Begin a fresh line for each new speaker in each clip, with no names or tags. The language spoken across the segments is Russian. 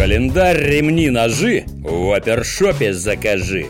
Календарь, ремни, ножи в опершопе закажи.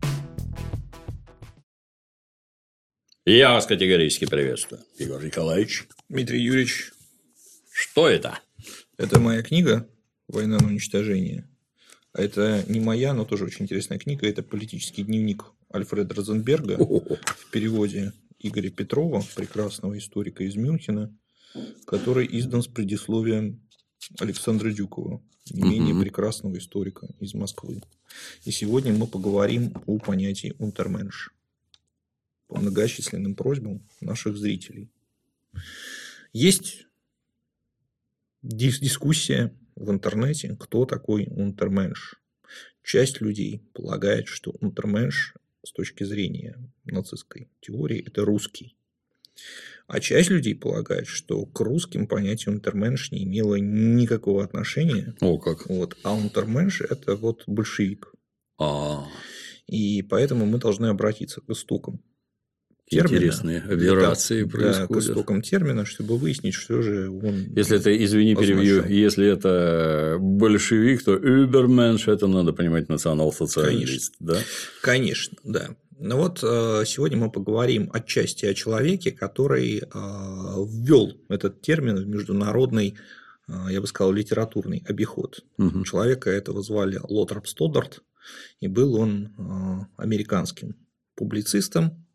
Я вас категорически приветствую, Егор Николаевич.
Дмитрий Юрьевич.
Что это?
Это моя книга «Война на уничтожение». А это не моя, но тоже очень интересная книга. Это политический дневник Альфреда Розенберга в переводе Игоря Петрова, прекрасного историка из Мюнхена, который издан с предисловием Александра Дюкова, не менее прекрасного историка из Москвы. И сегодня мы поговорим о понятии «унтерменш» по многочисленным просьбам наших зрителей. Есть дискуссия в интернете, кто такой унтерменш. Часть людей полагает, что унтерменш с точки зрения нацистской теории – это русский. А часть людей полагает, что к русским понятие унтерменш не имело никакого отношения.
О, как.
Вот, а унтерменш – это вот большевик. И поэтому мы должны обратиться к истокам термина.
Интересные операции происходят.
Да, к истокам термина, чтобы выяснить, что же он.
Если это, извини, перебью, если это большевик, то übermensch, это надо понимать национал-социалист.
Конечно. Да? Конечно, да. Ну вот сегодня мы поговорим отчасти о человеке, который ввел этот термин в международный, я бы сказал, литературный обиход. Человека этого звали Лотроп Стоддарт, и был он американским публицистом.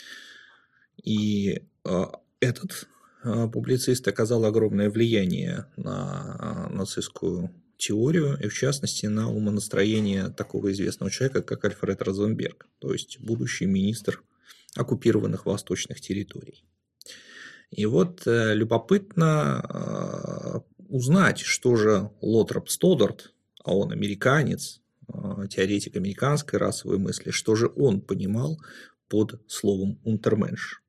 И этот публицист оказал огромное влияние на нацистскую теорию, и в частности на умонастроение такого известного человека, как Альфред Розенберг, то есть будущий министр оккупированных восточных территорий. И вот любопытно узнать, что же Лотроп Стоддарт, а он американец, теоретик американской расовой мысли, что же он понимал под словом унтерменш.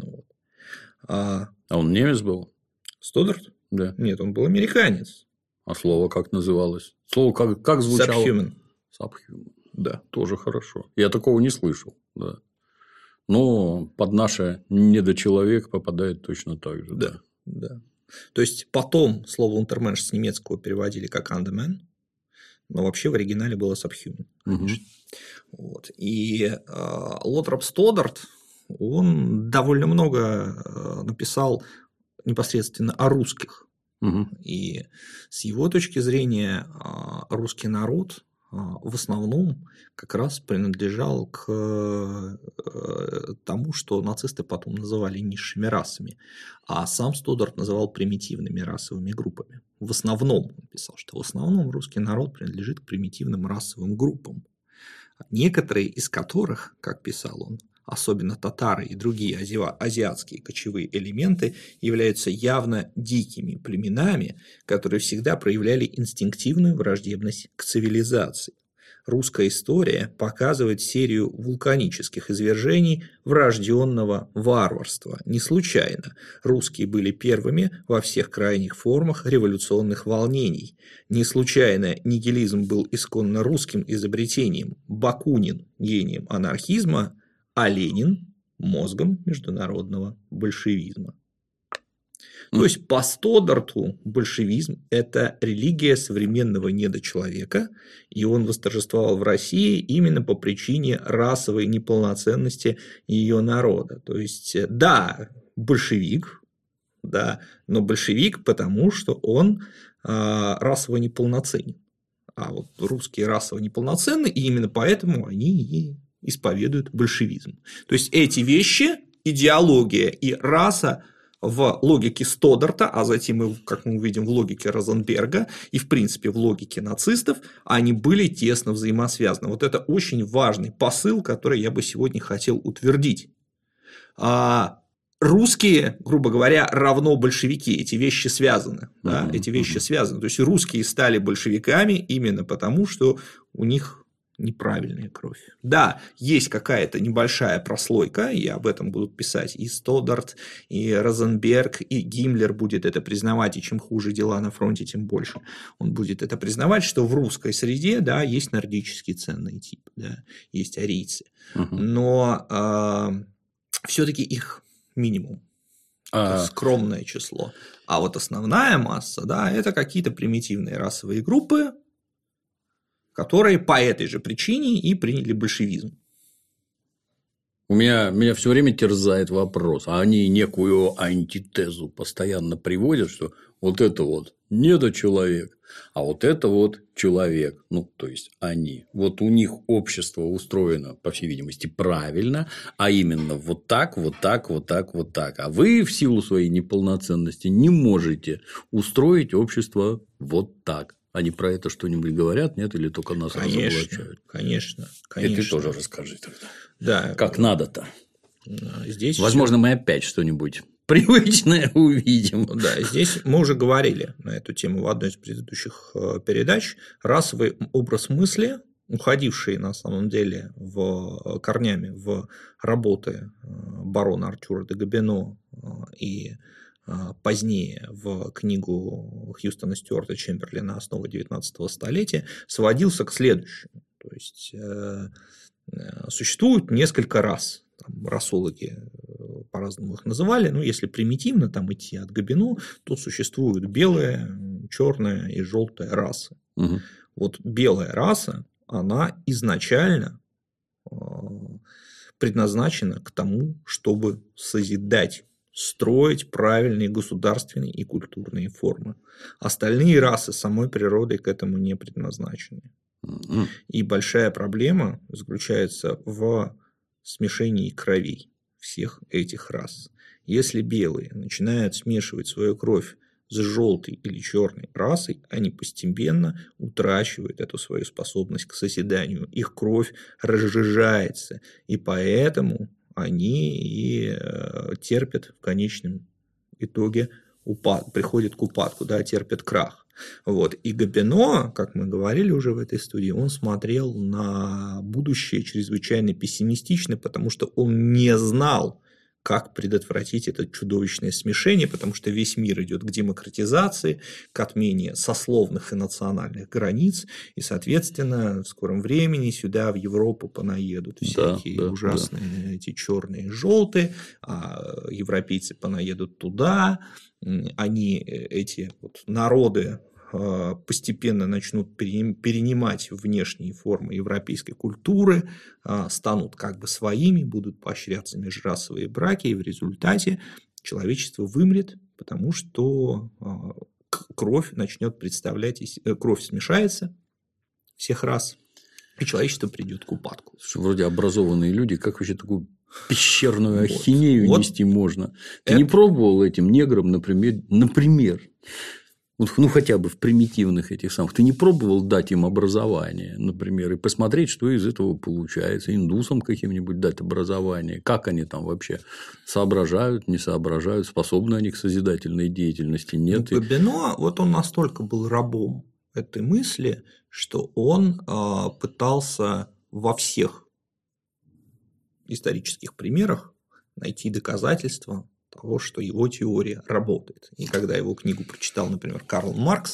А он немец был?
Стоддарт?
Да.
Нет, он был американец.
А слово как называлось? Слово как звучало?
Subhuman.
Subhuman.
Да.
Тоже хорошо. Я такого не слышал. Да. Но под наше недочеловек попадает точно так же.
Да. Да. То есть потом слово унтерменш с немецкого переводили как underman, но вообще в оригинале было subhuman. Вот. И Лотроп Стоддарт, он довольно много написал непосредственно о русских. И с его точки зрения русский народ в основном как раз принадлежал к тому, что нацисты потом называли низшими расами, а сам Стоддарт называл примитивными расовыми группами. В основном, он писал, что в основном русский народ принадлежит к примитивным расовым группам, некоторые из которых, как писал он, особенно татары и другие азиатские кочевые элементы, являются явно дикими племенами, которые всегда проявляли инстинктивную враждебность к цивилизации. Русская история показывает серию вулканических извержений врожденного варварства. Не случайно русские были первыми во всех крайних формах революционных волнений. Не случайно нигилизм был исконно русским изобретением, Бакунин – гением анархизма, а Ленин – мозгом международного большевизма. То есть, по Стоддарту большевизм – это религия современного недочеловека, и он восторжествовал в России именно по причине расовой неполноценности ее народа. То есть, да, большевик, да, но большевик потому, что он расово неполноценен. А вот русские расово неполноценны, и именно поэтому они и исповедуют большевизм. То есть, эти вещи, идеология и раса, в логике Стоддарта, а затем и, как мы увидим, в логике Розенберга и, в принципе, в логике нацистов, они были тесно взаимосвязаны. Вот это очень важный посыл, который я бы сегодня хотел утвердить. Русские, грубо говоря, равно большевики. Эти вещи связаны. Да? Эти вещи связаны. То есть, русские стали большевиками именно потому, что у них неправильная кровь. Да, есть какая-то небольшая прослойка, и об этом будут писать и Стоддарт, и Розенберг, и Гиммлер будет это признавать, и чем хуже дела на фронте, тем больше он будет это признавать, что в русской среде, да, есть нордический ценный тип, да, есть арийцы, но все-таки их минимум. Скромное число. А вот основная масса, да, это какие-то примитивные расовые группы, которые по этой же причине и приняли большевизм.
Меня все время терзает вопрос, а они некую антитезу постоянно приводят, что вот это вот недочеловек, а вот это вот человек, ну, то есть они. Вот у них общество устроено, по всей видимости, правильно, а именно вот так, вот так, вот так, вот так. А вы в силу своей неполноценности не можете устроить общество вот так. Они про это что-нибудь говорят, нет, или только нас разоблачают?
Конечно.
И ты тоже расскажи тогда.
Да.
Как надо-то.
Здесь
возможно, мы опять что-нибудь привычное увидим.
Да, здесь мы уже говорили на эту тему в одной из предыдущих передач. Расовый образ мысли, уходивший на самом деле корнями в работы барона Артюра де Гобено и позднее в книгу Хьюстона Стюарта Чемберлена «Основы XIX столетия», сводился к следующему. То есть существует несколько рас. Расологи по-разному их называли, но если примитивно там идти от Гобено, то существуют белая, черная и желтая расы.
Угу.
Вот белая раса, она изначально предназначена к тому, чтобы созидать, строить правильные государственные и культурные формы. Остальные расы самой природой к этому не предназначены. Угу. И большая проблема заключается в смешении кровей всех этих рас. Если белые начинают смешивать свою кровь с желтой или черной расой, они постепенно утрачивают эту свою способность к созиданию. Их кровь разжижается, и поэтому они и терпят в конечном итоге приходят к упадку, да, терпят крах. Вот. И Гобено, как мы говорили уже в этой студии, он смотрел на будущее чрезвычайно пессимистично, потому что он не знал, как предотвратить это чудовищное смешение, потому что весь мир идет к демократизации, к отмене сословных и национальных границ, и, соответственно, в скором времени сюда, в Европу, понаедут всякие ужасные эти черные и желтые, а европейцы понаедут туда, они, эти вот народы, постепенно начнут перенимать внешние формы европейской культуры, станут как бы своими, будут поощряться межрасовые браки, и в результате человечество вымрет, потому что кровь начнет представлять, кровь смешается всех рас, и человечество придет к упадку.
Вроде образованные люди, как вообще такую пещерную ахинею нести можно? Ты не пробовал этим неграм, например, ну, хотя бы в примитивных этих самых, ты не пробовал дать им образование, например, и посмотреть, что из этого получается, индусам каким-нибудь дать образование, как они там вообще соображают, не соображают, способны они к созидательной деятельности, нет?
Гобено, вот он настолько был рабом этой мысли, что он пытался во всех исторических примерах найти доказательства того, что его теория работает. И когда его книгу прочитал, например, Карл Маркс,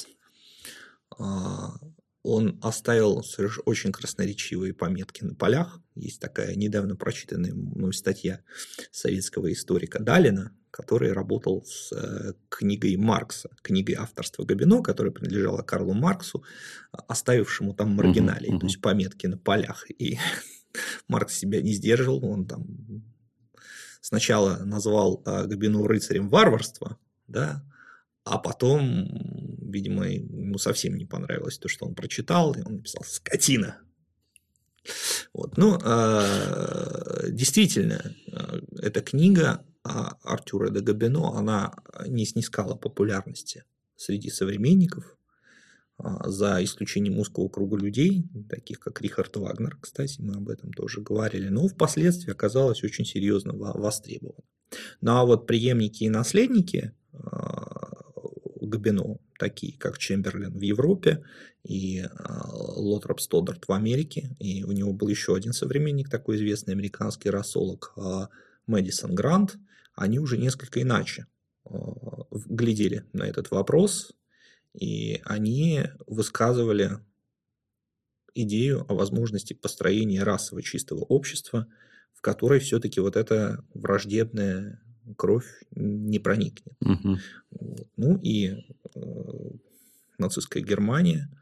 он оставил очень красноречивые пометки на полях. Есть такая недавно прочитанная мной статья советского историка Далина, который работал с книгой Маркса, книгой авторства Гобено, которая принадлежала Карлу Марксу, оставившему там маргиналии, то есть пометки на полях. И Маркс себя не сдерживал, он там сначала назвал Гобено рыцарем варварства, да, а потом, видимо, ему совсем не понравилось то, что он прочитал, и он написал «скотина». Вот. Ну, действительно, эта книга Артюра де Гобено, она не снискала популярности среди современников, за исключением узкого круга людей, таких как Рихард Вагнер, кстати, мы об этом тоже говорили, но впоследствии оказалась очень серьезно востребована. Ну а вот преемники и наследники Гобено, такие как Чемберлен в Европе и Лотроп Стоддарт в Америке, и у него был еще один современник, такой известный американский расолог Мэдисон Грант, они уже несколько иначе глядели на этот вопрос, и они высказывали идею о возможности построения расово чистого общества, в которой все-таки вот эта враждебная кровь не проникнет.
Угу.
Ну и нацистская Германия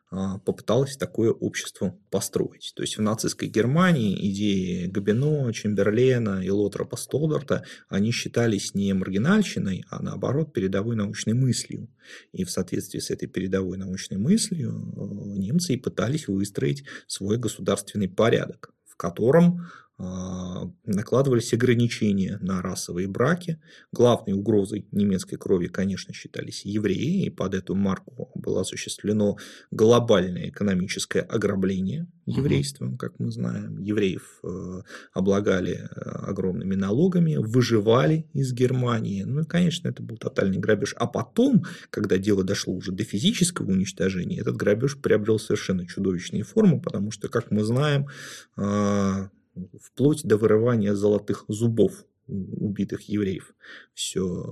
попыталась такое общество построить. То есть в нацистской Германии идеи Гобино, Чемберлена и Лотропа Стоддарта, они считались не маргинальщиной, а наоборот передовой научной мыслью. И в соответствии с этой передовой научной мыслью немцы и пытались выстроить свой государственный порядок, в котором накладывались ограничения на расовые браки. Главной угрозой немецкой крови, конечно, считались евреи, и под эту марку было осуществлено глобальное экономическое ограбление еврейством, как мы знаем. Евреев облагали огромными налогами, выживали из Германии. Ну и, конечно, это был тотальный грабеж. А потом, когда дело дошло уже до физического уничтожения, этот грабеж приобрел совершенно чудовищные формы, потому что, как мы знаем, вплоть до вырывания золотых зубов убитых евреев. Все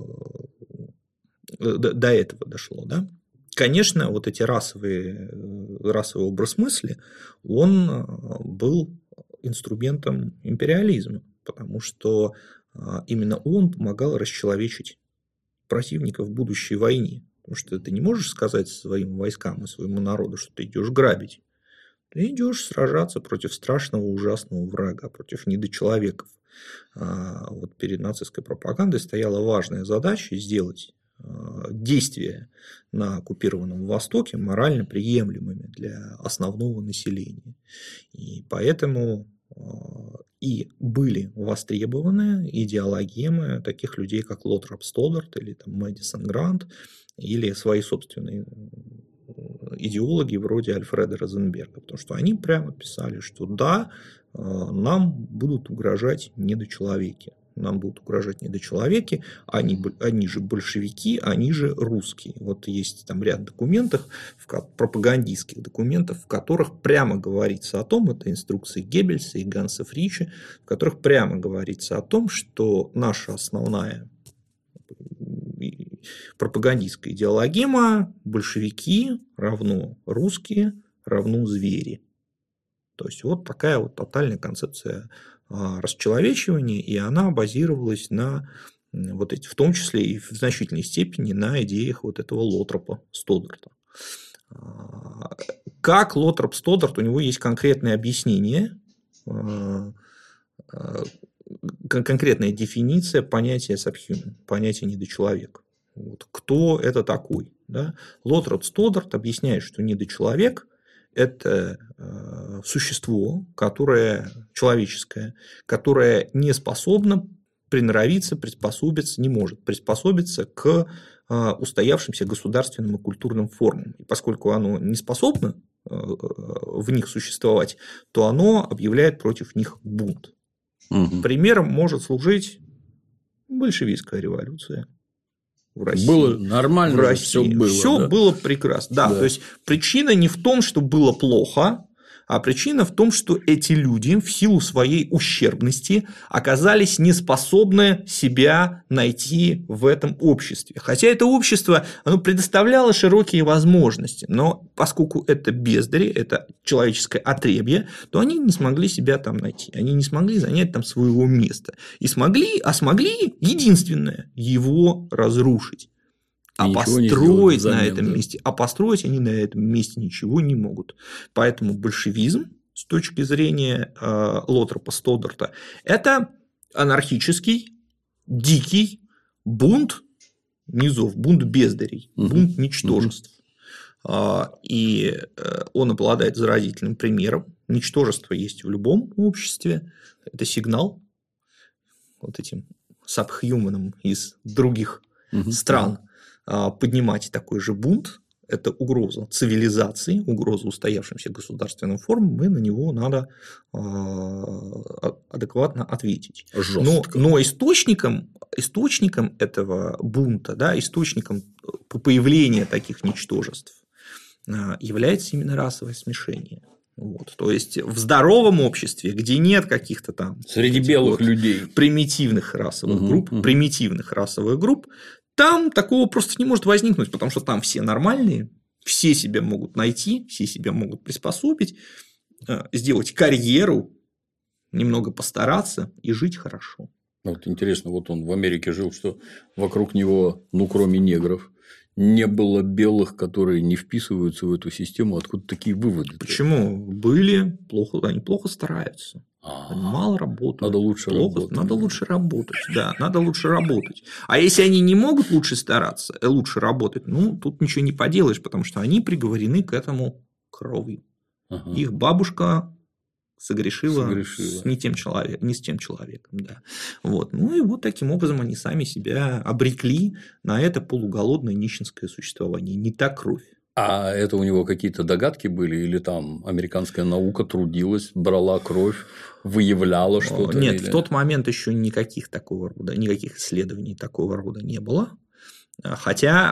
до этого дошло. Да? Конечно, вот эти расовый образ мысли, он был инструментом империализма, потому что именно он помогал расчеловечить противников в будущей войне. Потому что ты не можешь сказать своим войскам и своему народу, что ты идешь грабить. Ты идешь сражаться против страшного, ужасного врага, против недочеловеков. Вот перед нацистской пропагандой стояла важная задача сделать действия на оккупированном Востоке морально приемлемыми для основного населения. И поэтому и были востребованы идеологемы таких людей, как Лотроп Стоддарт или там Мэдисон Грант, или свои собственные идеологи вроде Альфреда Розенберга, потому что они прямо писали, что да, нам будут угрожать недочеловеки. Нам будут угрожать недочеловеки, они же большевики, они же русские. Вот есть там ряд документов, пропагандистских документов, в которых прямо говорится о том, это инструкции Геббельса и Ганса Фрича, в которых прямо говорится о том, что наша основная пропагандистская идеологема – большевики равно русские равно звери. То есть вот такая вот тотальная концепция расчеловечивания, и она базировалась на вот эти, в том числе и в значительной степени на идеях вот этого Лотропа Стоддарта. Как Лотроп Стоддарт, у него есть конкретное объяснение, конкретная дефиниция понятия subhuman, понятия недочеловек. Вот. Кто это такой? Да? Лотроп Стоддарт объясняет, что недочеловек – это существо, которое человеческое, которое не способно приноровиться, приспособиться, не может приспособиться к устоявшимся государственным и культурным формам. И поскольку оно не способно в них существовать, то оно объявляет против них бунт. Угу. Примером может служить большевистская революция в России.
Было нормально, все было.
Все было прекрасно. Да, то есть причина не в том, что было плохо, а причина в том, что эти люди в силу своей ущербности оказались не способны себя найти в этом обществе. Хотя это общество, оно предоставляло широкие возможности, но поскольку это бездари, это человеческое отребье, то они не смогли себя там найти, они не смогли занять там своего места. И смогли единственное, его разрушить. А построить на этом месте, построить они на этом месте ничего не могут. Поэтому большевизм, с точки зрения Лотропа Стоддарта, это анархический, дикий бунт низов, бунт бездарей, бунт ничтожеств. И он обладает заразительным примером. Ничтожество есть в любом обществе. Это сигнал вот этим сабхьюманам из других стран поднимать такой же бунт. Это угроза цивилизации, угроза устоявшимся государственным формам, и на него надо адекватно ответить. Но источником этого бунта, да, источником появления таких ничтожеств является именно расовое смешение. Вот. То есть в здоровом обществе, где нет каких-то там
среди белых людей
примитивных расовых групп, там такого просто не может возникнуть, потому что там все нормальные, все себя могут найти, все себя могут приспособить, сделать карьеру, немного постараться и жить хорошо.
Вот интересно, вот он в Америке жил, что вокруг него, кроме негров, не было белых, которые не вписываются в эту систему, откуда такие выводы?
Почему? Были, они плохо стараются. Они мало работают.
Надо лучше работать.
Надо лучше работать, да, надо лучше работать. А если они не могут лучше стараться, лучше работать, ну, тут ничего не поделаешь, потому что они приговорены к этому кровью. Их бабушка согрешила. Не с тем человеком, да. Вот. Ну и вот таким образом они сами себя обрекли на это полуголодное нищенское существование. Не та кровь.
А это у него какие-то догадки были, или там американская наука трудилась, брала кровь, выявляла что-то?
Нет, в тот момент еще никаких исследований такого рода не было. Хотя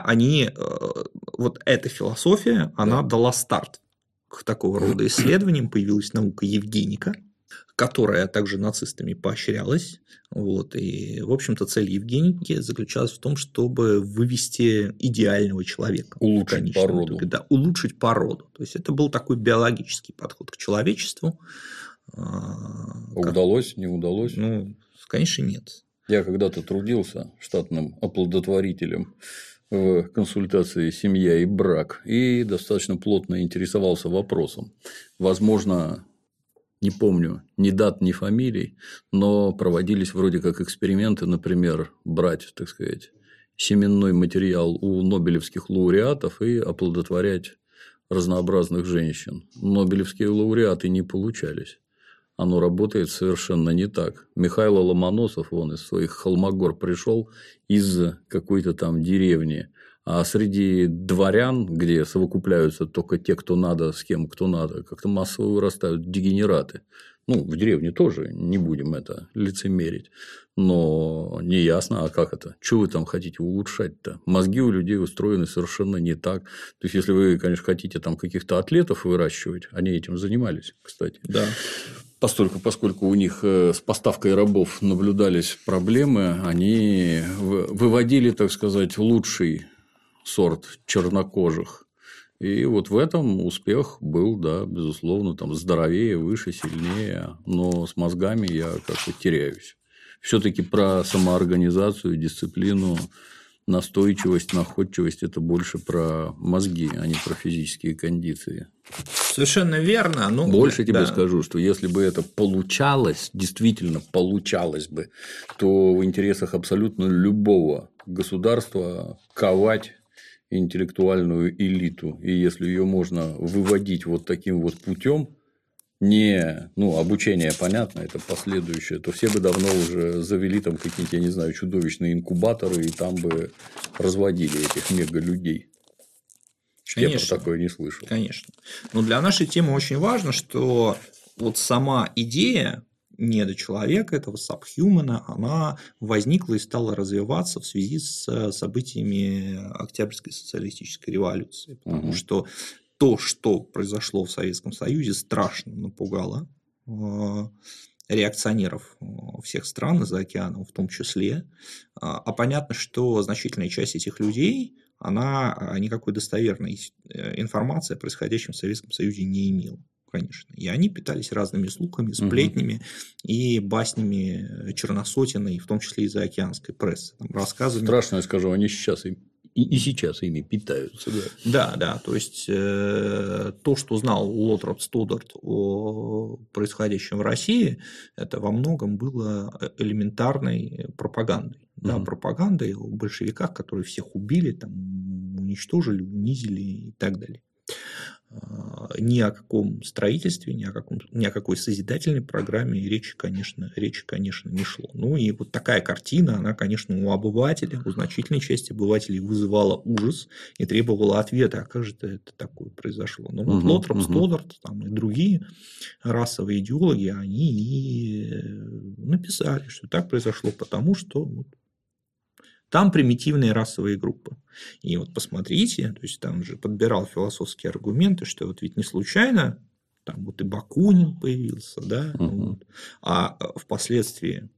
вот эта философия, она дала старт к такого рода исследованиям. Появилась наука Евгеника, которая также нацистами поощрялась. Вот. И, в общем-то, цель Евгеники заключалась в том, чтобы вывести идеального человека.
Улучшить породу.
Да, улучшить породу. То есть, это был такой биологический подход к человечеству.
Удалось, не удалось?
Ну, конечно, нет.
Я когда-то трудился штатным оплодотворителем в консультации «Семья и брак» и достаточно плотно интересовался вопросом. Возможно, не помню ни дат, ни фамилий, но проводились вроде как эксперименты, например, брать, так сказать, семенной материал у нобелевских лауреатов и оплодотворять разнообразных женщин. Нобелевские лауреаты не получались. Оно работает совершенно не так. Михаил Ломоносов, он из своих Холмогор пришел из какой-то там деревни, а среди дворян, где совокупляются только те, кто надо, с кем кто надо, как-то массово вырастают дегенераты. Ну, в деревне тоже не будем это лицемерить. Но неясно, а как это? Чего вы там хотите улучшать-то? Мозги у людей устроены совершенно не так. То есть, если вы, конечно, хотите там каких-то атлетов выращивать, они этим занимались, кстати.
Да.
Поскольку у них с поставкой рабов наблюдались проблемы, они выводили, так сказать, лучший сорт чернокожих. И вот в этом успех был, да, безусловно, там здоровее, выше, сильнее, но с мозгами я как-то теряюсь. Все-таки про самоорганизацию, дисциплину, настойчивость, находчивость – это больше про мозги, а не про физические кондиции.
Совершенно верно. Ну,
больше тебе скажу, что если бы это получалось, действительно получалось бы, то в интересах абсолютно любого государства ковать интеллектуальную элиту. И если ее можно выводить вот таким вот путем, обучение, понятно, это последующее, то все бы давно уже завели там какие-нибудь, я не знаю, чудовищные инкубаторы, и там бы разводили этих мега-людей. Я про такое не слышал.
Конечно. Но для нашей темы очень важно, что вот сама идея недочеловека, этого сабхьюмана, она возникла и стала развиваться в связи с событиями Октябрьской социалистической революции. Потому что то, что произошло в Советском Союзе, страшно напугало реакционеров всех стран за океаном в том числе. А понятно, что значительная часть этих людей, она никакой достоверной информации о происходящем в Советском Союзе не имела. Конечно. И они питались разными слухами, сплетнями и баснями черносотенной, в том числе и заокеанской прессы. Там, рассказами.
Страшно, я скажу, они сейчас и сейчас ими питаются.
Да. То есть, то, что знал Лотроп Стоддарт о происходящем в России, это во многом было элементарной пропагандой. Да, пропагандой о большевиках, которые всех убили, там, уничтожили, унизили и так далее. Ни о каком строительстве, ни о какой созидательной программе речи, конечно, не шло. Ну и вот такая картина, она, конечно, у обывателя, у значительной части обывателей вызывала ужас и требовала ответа, а как же это такое произошло. Но вот Лотроп Стоддарт и другие расовые идеологи, они и написали, что так произошло, потому что там примитивные расовые группы. И вот посмотрите, то есть там же подбирал философские аргументы, что вот ведь не случайно там вот и Бакунин появился, да, а впоследствии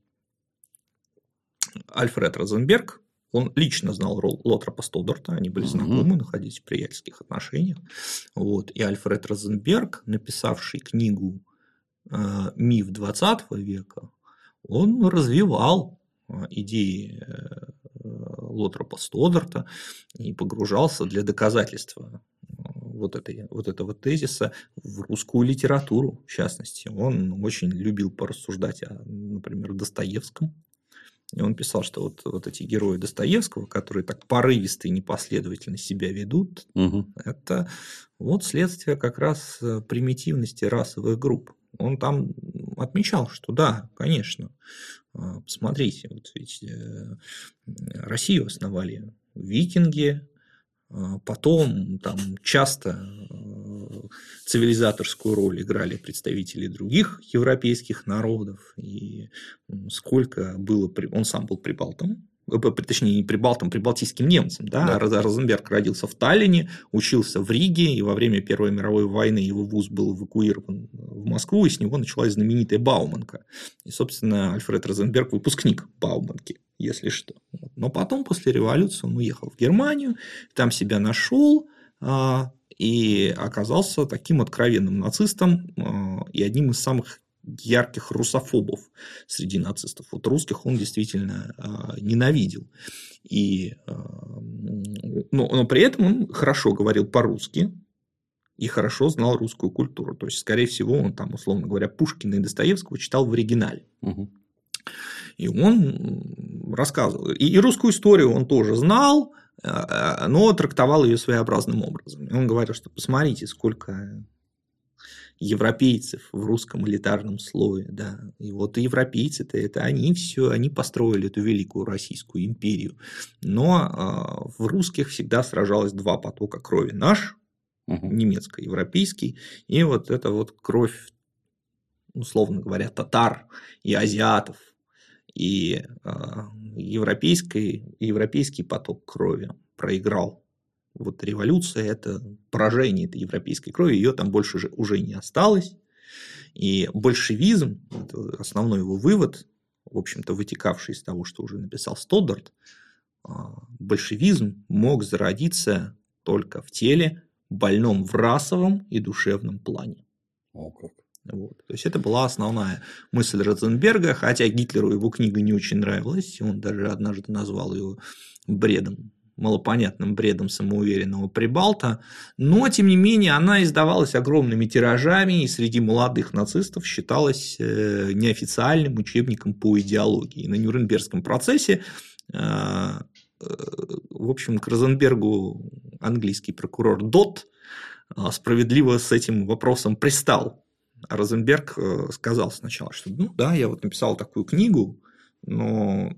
Альфред Розенберг, он лично знал Лотропа Стоддарта, они были знакомы, находились в приятельских отношениях. Вот. И Альфред Розенберг, написавший книгу «Миф XX века», он развивал идеи Лотропа Стодарта и погружался для доказательства вот этого тезиса в русскую литературу, в частности. Он очень любил порассуждать о, например, Достоевском. И он писал, что вот эти герои Достоевского, которые так порывисто и непоследовательно себя ведут, это вот следствие как раз примитивности расовых групп. Он там отмечал, что да, конечно, посмотрите, вот ведь Россию основали викинги, потом там часто цивилизаторскую роль играли представители других европейских народов, и сколько было... Он сам был прибалтом, точнее, не прибалтом, прибалтийским немцем. Да? Розенберг родился в Таллине, учился в Риге, и во время Первой мировой войны его вуз был эвакуирован в Москву, и с него началась знаменитая Бауманка. И, собственно, Альфред Розенберг – выпускник Бауманки, если что. Но потом, после революции, он уехал в Германию, там себя нашел и оказался таким откровенным нацистом и одним из самых ярких русофобов среди нацистов. Вот русских он действительно ненавидел. Но при этом он хорошо говорил по-русски и хорошо знал русскую культуру. То есть, скорее всего, он там, условно говоря, Пушкина и Достоевского читал в оригинале. И он рассказывал. И русскую историю он тоже знал, но трактовал ее своеобразным образом. И он говорил, что посмотрите, сколько европейцев в русском элитарном слое, да, и вот европейцы-то это они все, они построили эту великую Российскую империю, но в русских всегда сражалось два потока крови: наш, немецко-европейский, и вот эта вот кровь, условно говоря, татар и азиатов, и европейский поток крови проиграл. Вот революция – это поражение этой европейской крови, ее там больше уже не осталось. И большевизм, это основной его вывод, в общем-то, вытекавший из того, что уже написал Стодарт, большевизм мог зародиться только в теле, больном в расовом и душевном плане. Вот. То есть, это была основная мысль Розенберга, хотя Гитлеру его книга не очень нравилась, он даже однажды назвал ее бредом, малопонятным бредом самоуверенного прибалта, но, тем не менее, она издавалась огромными тиражами и среди молодых нацистов считалась неофициальным учебником по идеологии. И на Нюрнбергском процессе, в общем, к Розенбергу английский прокурор Дот справедливо с этим вопросом пристал. А Розенберг сказал сначала, что ну да, я вот написал такую книгу, но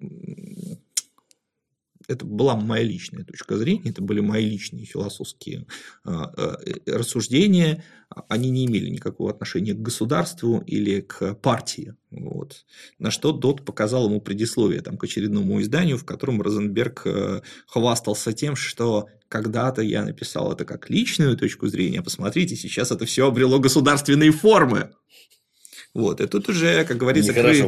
это была моя личная точка зрения, это были мои личные философские рассуждения, они не имели никакого отношения к государству или к партии. Вот. На что Дот показал ему предисловие там, к очередному изданию, в котором Розенберг хвастался тем, что когда-то я написал это как личную точку зрения, посмотрите, сейчас это все обрело государственные формы. Вот, и тут уже, как говорится, крыть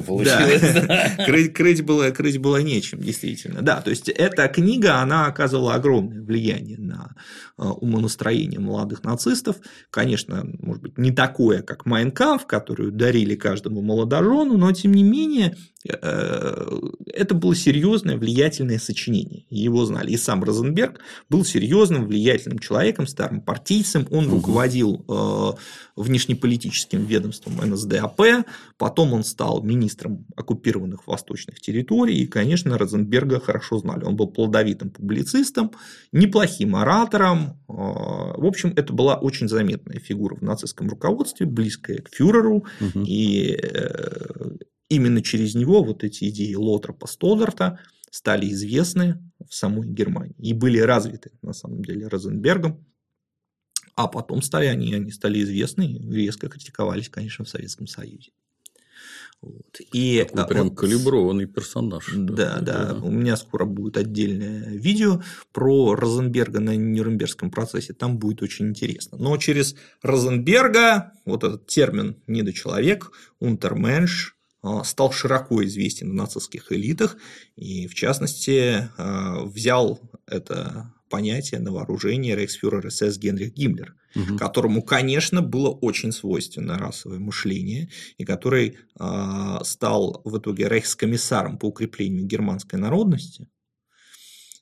было нечем, действительно. Да, то есть, эта книга, она оказывала огромное влияние на умонастроение молодых нацистов. Конечно, может быть, не такое, как «Майн кампф», которую дарили каждому молодожену, но, тем не менее, это было серьезное, влиятельное сочинение. Его знали. И сам Розенберг был серьезным, влиятельным человеком, старым партийцем. Он руководил внешнеполитическим ведомством НСДАП. Потом он стал министром оккупированных восточных территорий. И, конечно, Розенберга хорошо знали. Он был плодовитым публицистом, неплохим оратором. В общем, это была очень заметная фигура в нацистском руководстве, близкая к фюреру. И именно через него вот эти идеи Лотропа Стодарта стали известны в самой Германии и были развиты, на самом деле, Розенбергом, а потом они стали известны и резко критиковались, конечно, в Советском Союзе. Вот. И
такой прям калиброванный персонаж.
Да. У меня скоро будет отдельное видео про Розенберга на Нюрнбергском процессе. Там будет очень интересно. Но через Розенберга вот этот термин «недочеловек», «унтерменш», стал широко известен в нацистских элитах и, в частности, взял это понятие на вооружение рейхсфюрер СС Генрих Гиммлер, которому, конечно, было очень свойственно расовое мышление, и который стал в итоге рейхскомиссаром по укреплению германской народности.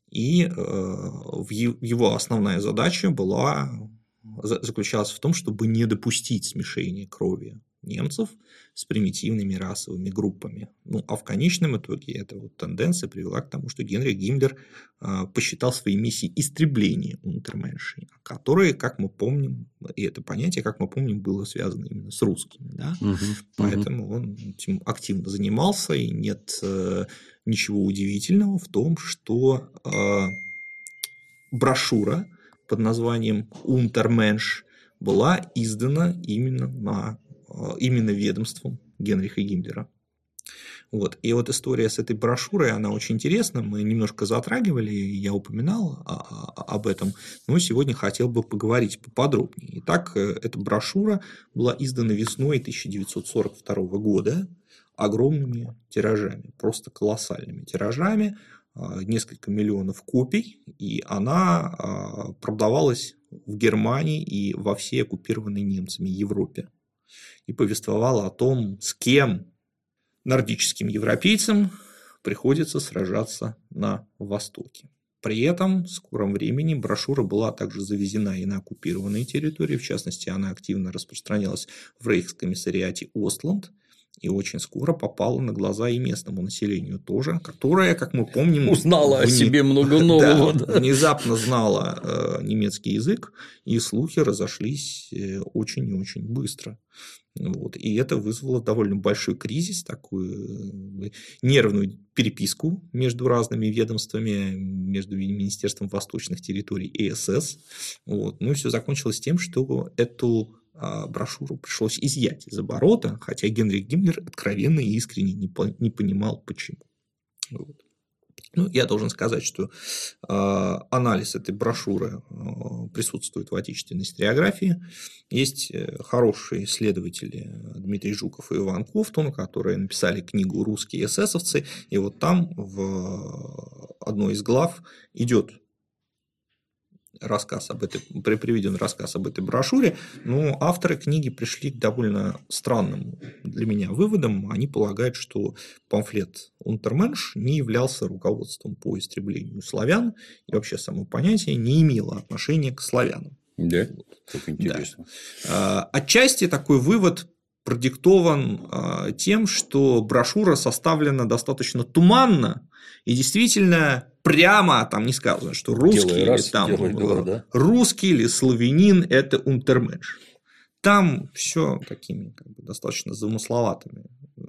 И его основная задача заключалась в том, чтобы не допустить смешения крови немцев с примитивными расовыми группами. А в конечном итоге эта тенденция привела к тому, что Генрих Гиммлер посчитал своей миссией истребление унтерменшей, которые, как мы помним, и это понятие, как мы помним, было связано именно с русскими. Да? Поэтому он этим активно занимался, и нет ничего удивительного в том, что брошюра под названием «Унтерменш» была издана именно ведомством Генриха Гиммлера. И история с этой брошюрой, она очень интересна, мы немножко затрагивали, я упоминал об этом, но сегодня хотел бы поговорить поподробнее. Итак, эта брошюра была издана весной 1942 года огромными тиражами, просто колоссальными тиражами, несколько миллионов копий, и она продавалась в Германии и во всей оккупированной немцами Европе. И повествовала о том, с кем нордическим европейцам приходится сражаться на Востоке. При этом в скором времени брошюра была также завезена и на оккупированные территории, в частности, она активно распространялась в рейхскомиссариате Остланд, и очень скоро попала на глаза и местному населению тоже, которое, как мы помним,
узнала о себе много нового.
Да, внезапно знала немецкий язык, и слухи разошлись очень и очень быстро. И это вызвало довольно большой кризис, такую нервную переписку между разными ведомствами, между Министерством восточных территорий и СС. И все закончилось тем, что эту брошюру пришлось изъять из оборота, хотя Генрих Гиммлер откровенно и искренне не понимал, почему. Я должен сказать, что анализ этой брошюры присутствует в отечественной историографии. Есть хорошие исследователи Дмитрий Жуков и Иван Ковтун, которые написали книгу «Русские эсэсовцы», и там в одной из глав идет приведен рассказ об этой брошюре, но авторы книги пришли к довольно странным для меня выводам. Они полагают, что памфлет «Унтерменш» не являлся руководством по истреблению славян, и вообще само понятие не имело отношения к славянам.
Да, как интересно.
Да. Отчасти такой вывод продиктован тем, что брошюра составлена достаточно туманно, и действительно прямо там не сказано, что русский русский или славянин – это унтерменш. Там все такими достаточно замысловатыми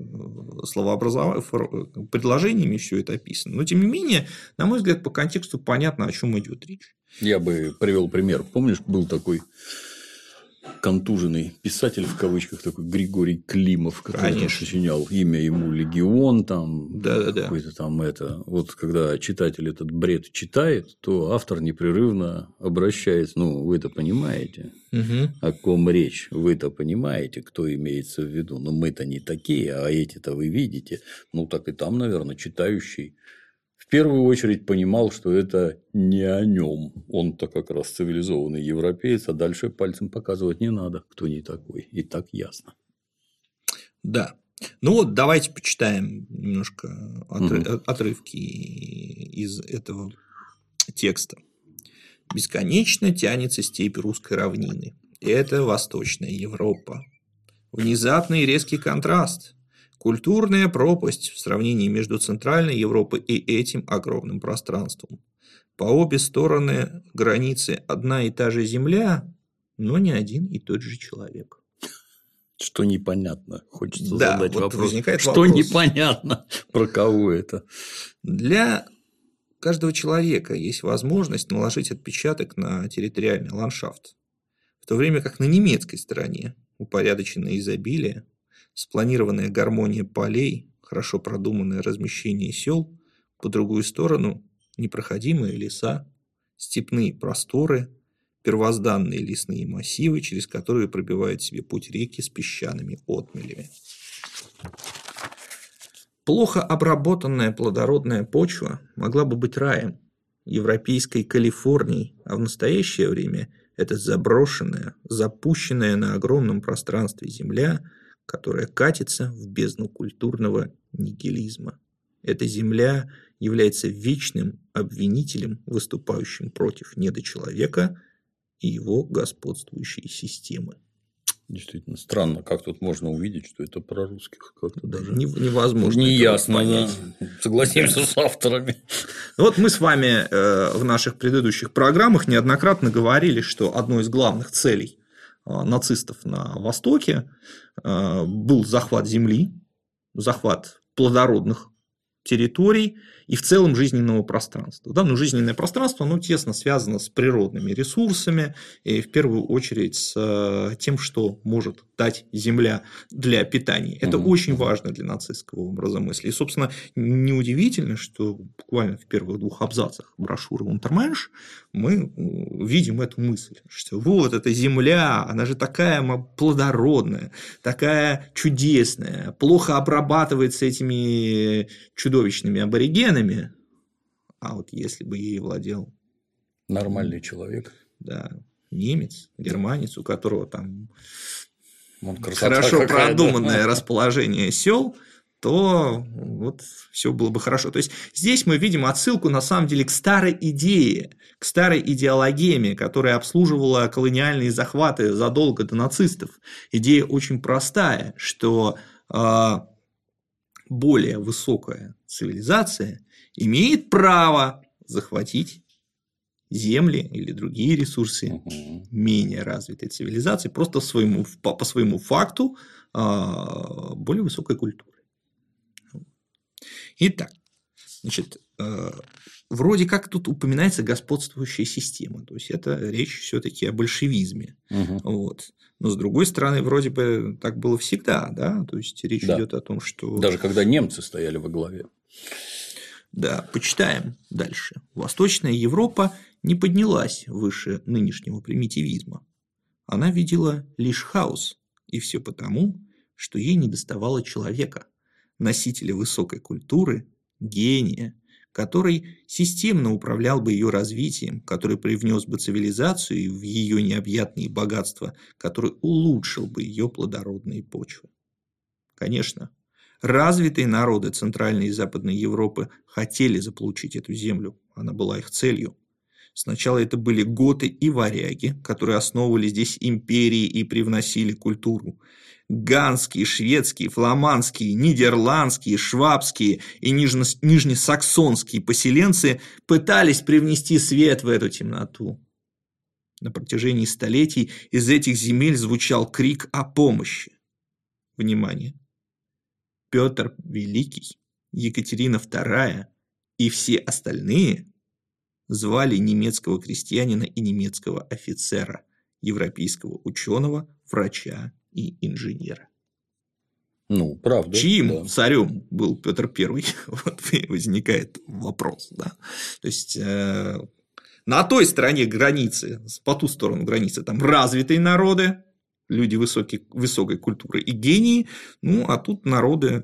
предложениями все это описано. Но, тем не менее, на мой взгляд, по контексту понятно, о чем идет речь.
Я бы привел пример. Помнишь, был такой контуженный писатель, в кавычках, такой Григорий Климов, который сочинял «Имя ему Легион», там, какой-то там это. Когда читатель этот бред читает, то автор непрерывно обращается, вы-то понимаете, о ком речь, вы-то понимаете, кто имеется в виду, но мы-то не такие, а эти-то вы видите. Так и там, наверное, читающий в первую очередь понимал, что это не о нем. Он-то как раз цивилизованный европеец, а дальше пальцем показывать не надо, кто не такой. И так ясно.
Да. Давайте почитаем немножко отрывки из этого текста. «Бесконечно тянется степь русской равнины. Это Восточная Европа. Внезапный и резкий контраст. Культурная пропасть в сравнении между Центральной Европой и этим огромным пространством. По обе стороны границы одна и та же земля, но не один и тот же человек».
Что непонятно. Хочется задать вопрос. Что
вопрос.
Непонятно, про кого это?
Для каждого человека есть возможность наложить отпечаток на территориальный ландшафт, в то время как на немецкой стороне упорядоченное изобилие, спланированная гармония полей, хорошо продуманное размещение сел, по другую сторону непроходимые леса, степные просторы, первозданные лесные массивы, через которые пробивают себе путь реки с песчаными отмелями. Плохо обработанная плодородная почва могла бы быть раем, европейской Калифорнией, а в настоящее время это заброшенная, запущенная на огромном пространстве земля, которая катится в бездну культурного нигилизма. эта земля является вечным обвинителем, выступающим против недочеловека и его господствующей системы.
Действительно странно, как тут можно увидеть, что это про русских, как-то даже
невозможно.
Неясно, да. Согласимся с авторами.
Вот мы с вами в наших предыдущих программах неоднократно говорили, что одной из главных целей нацистов на Востоке был захват земли, захват плодородных территорий и в целом жизненного пространства. Да? Но жизненное пространство, оно тесно связано с природными ресурсами и в первую очередь с тем, что может дать земля для питания. Это очень важно для нацистского образа мысли. И, собственно, неудивительно, что буквально в первых 2 абзацах брошюры «Унтерменш» мы видим эту мысль, что вот эта земля, она же такая плодородная, такая чудесная, плохо обрабатывается этими чудовищными аборигенами, а вот если бы ей владел
нормальный человек,
да, немец, германец, у которого там
хорошо
продуманное расположение сел, то вот все было бы хорошо. То есть здесь мы видим отсылку на самом деле к старой идее, к старой идеологеме, которая обслуживала колониальные захваты задолго до нацистов. Идея очень простая, что более высокая цивилизация имеет право захватить земли или другие ресурсы менее развитой цивилизации просто по своему факту более высокой культуры. Итак, значит, вроде как тут упоминается господствующая система, то есть это речь все-таки о большевизме. Вот. Но с другой стороны, вроде бы так было всегда, да, то есть речь идет о том, что…
Даже когда немцы стояли во главе.
Да, почитаем дальше. Восточная Европа не поднялась выше нынешнего примитивизма. Она видела лишь хаос, и все потому, что ей недоставало человека, носителя высокой культуры, гения, который системно управлял бы ее развитием, который привнес бы цивилизацию в ее необъятные богатства, который улучшил бы ее плодородные почвы. Конечно, развитые народы Центральной и Западной Европы хотели заполучить эту землю, она была их целью. Сначала это были готы и варяги, которые основывали здесь империи и привносили культуру. Ганские, шведские, фламандские, нидерландские, швабские и нижнесаксонские поселенцы пытались привнести свет в эту темноту. На протяжении столетий из этих земель звучал крик о помощи. Внимание! Петр Великий, Екатерина II и все остальные звали немецкого крестьянина и немецкого офицера, европейского ученого, врача и инженера.
Ну, правда.
Чьим царем был Петр I? Вот возникает вопрос. Да? То есть на той стороне границы, по ту сторону границы, там развитые народы, люди высокой культуры и гении, ну, а тут народы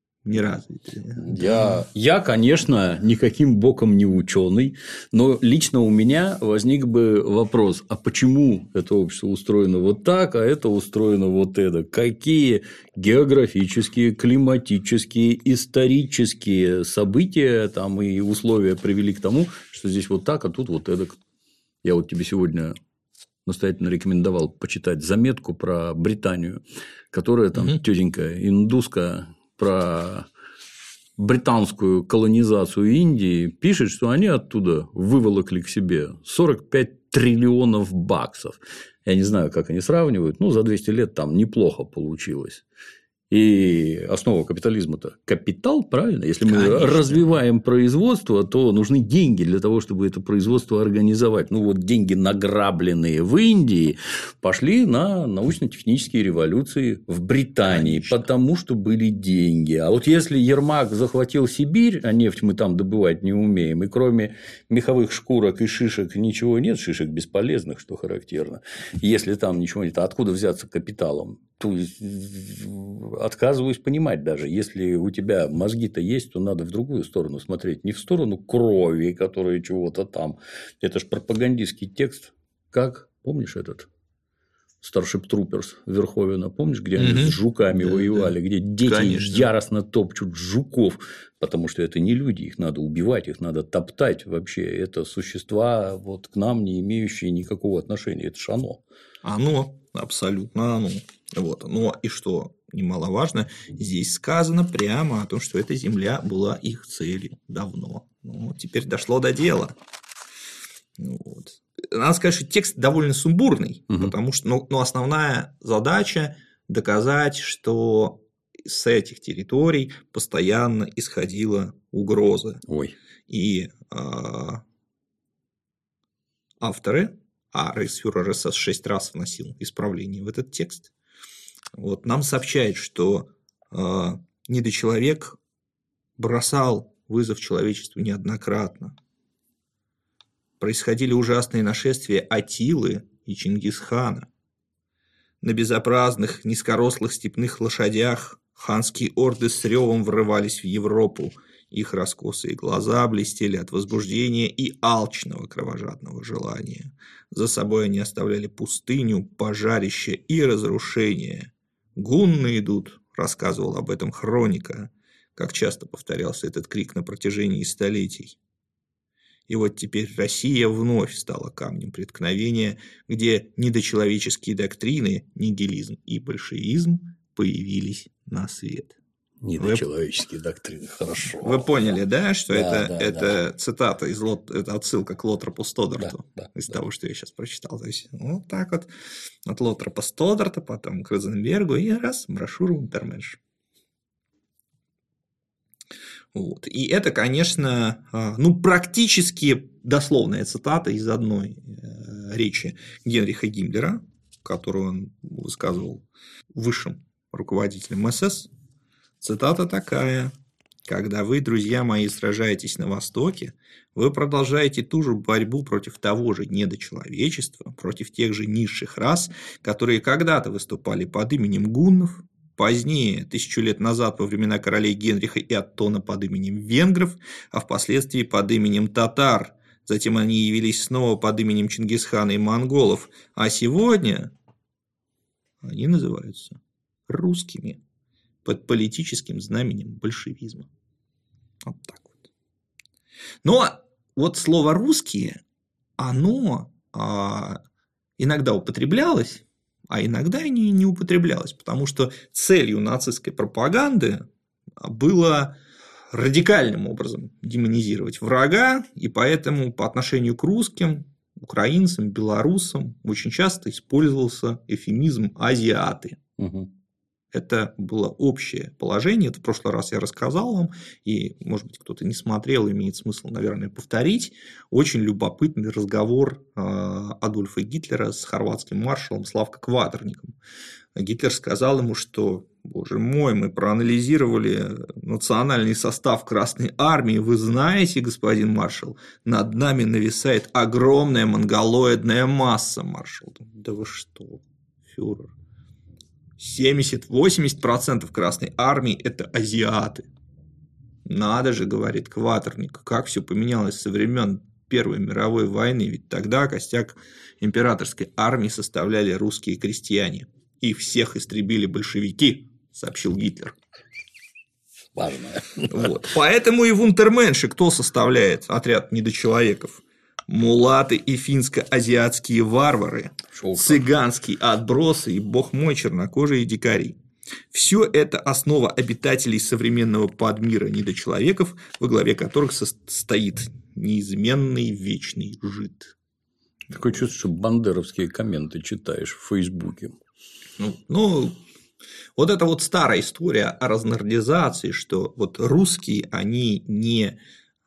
неразвитые.
Я, конечно, никаким боком не ученый, но лично у меня возник бы вопрос: а почему это общество устроено вот так, а это устроено вот это? Какие географические, климатические, исторические события там и условия привели к тому, что здесь вот так, а тут вот это? Я вот тебе сегодня настоятельно рекомендовал почитать заметку про Британию, которая там тетенька индуска про британскую колонизацию Индии пишет, что они оттуда выволокли к себе 45 триллионов баксов. Я не знаю, как они сравнивают, но за 200 лет там неплохо получилось. И основа капитализма-то капитал, правильно? Если мы развиваем производство, то нужны деньги для того, чтобы это производство организовать. Ну, вот деньги, награбленные в Индии, пошли на научно-технические революции в Британии, потому что были деньги. А вот если Ермак захватил Сибирь, а нефть мы там добывать не умеем, и кроме меховых шкурок и шишек ничего нет, шишек бесполезных, что характерно, если там ничего нет, а откуда взяться капиталом? То есть отказываюсь понимать даже, если у тебя мозги-то есть, то надо в другую сторону смотреть, не в сторону крови, которая чего-то там. Это ж пропагандистский текст. Как? Помнишь этот? Starship Troopers Верховена, помнишь, где они с жуками воевали, где дети яростно топчут жуков, потому что это не люди, их надо убивать, их надо топтать. Вообще, это существа вот к нам не имеющие никакого отношения, это ж оно.
Оно, абсолютно оно. Вот. Но и что немаловажно, здесь сказано прямо о том, что эта Земля была их целью давно. Ну, теперь дошло до дела. Вот. Надо сказать, что текст довольно сумбурный, потому что основная задача доказать, что с этих территорий постоянно исходила угроза. И авторы, рейхсфюрер СС 6 раз вносил исправление в этот текст, вот, нам сообщает, что недочеловек бросал вызов человечеству неоднократно. Происходили ужасные нашествия Атилы и Чингисхана. На безобразных, низкорослых степных лошадях ханские орды с ревом врывались в Европу. Их раскосые глаза блестели от возбуждения и алчного кровожадного желания. За собой они оставляли пустыню, пожарище и разрушение. «Гунны идут», – рассказывал об этом хроника, как часто повторялся этот крик на протяжении столетий. И вот теперь Россия вновь стала камнем преткновения, где недочеловеческие доктрины, нигилизм и большевизм появились на свет.
Недочеловеческие доктрины, хорошо.
Вы поняли, да, что это цитата, это отсылка к Лотропу Стоддарту, из того, что я сейчас прочитал. То есть, вот так вот, от Лотропа Стоддарта, потом к Розенбергу, и раз, брошюру Унтерменш. Вот. И это, конечно, практически дословная цитата из одной речи Генриха Гиммлера, которую он высказывал высшим руководителем СС. Цитата такая: «Когда вы, друзья мои, сражаетесь на Востоке, вы продолжаете ту же борьбу против того же недочеловечества, против тех же низших рас, которые когда-то выступали под именем гуннов, позднее, 1000 лет назад, во времена королей Генриха и Оттона, под именем венгров, а впоследствии под именем татар. Затем они явились снова под именем Чингисхана и монголов, а сегодня они называются русскими под политическим знаменем большевизма». Вот так вот. Но вот слово «русские», оно иногда употреблялось, а иногда и не употреблялось, потому что целью нацистской пропаганды было радикальным образом демонизировать врага, и поэтому по отношению к русским, украинцам, белорусам очень часто использовался эвфемизм «азиаты». Это было общее положение, это в прошлый раз я рассказал вам, и, может быть, кто-то не смотрел, имеет смысл, наверное, повторить. Очень любопытный разговор Адольфа Гитлера с хорватским маршалом Славко Кватерником. Гитлер сказал ему, что, боже мой, мы проанализировали национальный состав Красной Армии, вы знаете, господин маршал, над нами нависает огромная монголоидная масса, маршал. Да вы что, фюрер? 70-80% Красной Армии – это азиаты. Надо же, говорит Кватерник, как все поменялось со времен Первой мировой войны, ведь тогда костяк императорской армии составляли русские крестьяне. И всех истребили большевики, сообщил Гитлер.
Важно.
Вот. Поэтому и в Унтерменше кто составляет отряд недочеловеков? Мулаты и финско-азиатские варвары, цыганские отбросы и, бог мой, чернокожие дикари. Все это основа обитателей современного подмира недочеловеков, во главе которых стоит неизменный вечный жид.
Такое чувство, что бандеровские комменты читаешь в Фейсбуке.
Вот это вот старая история о разнардизации, что вот русские, они не...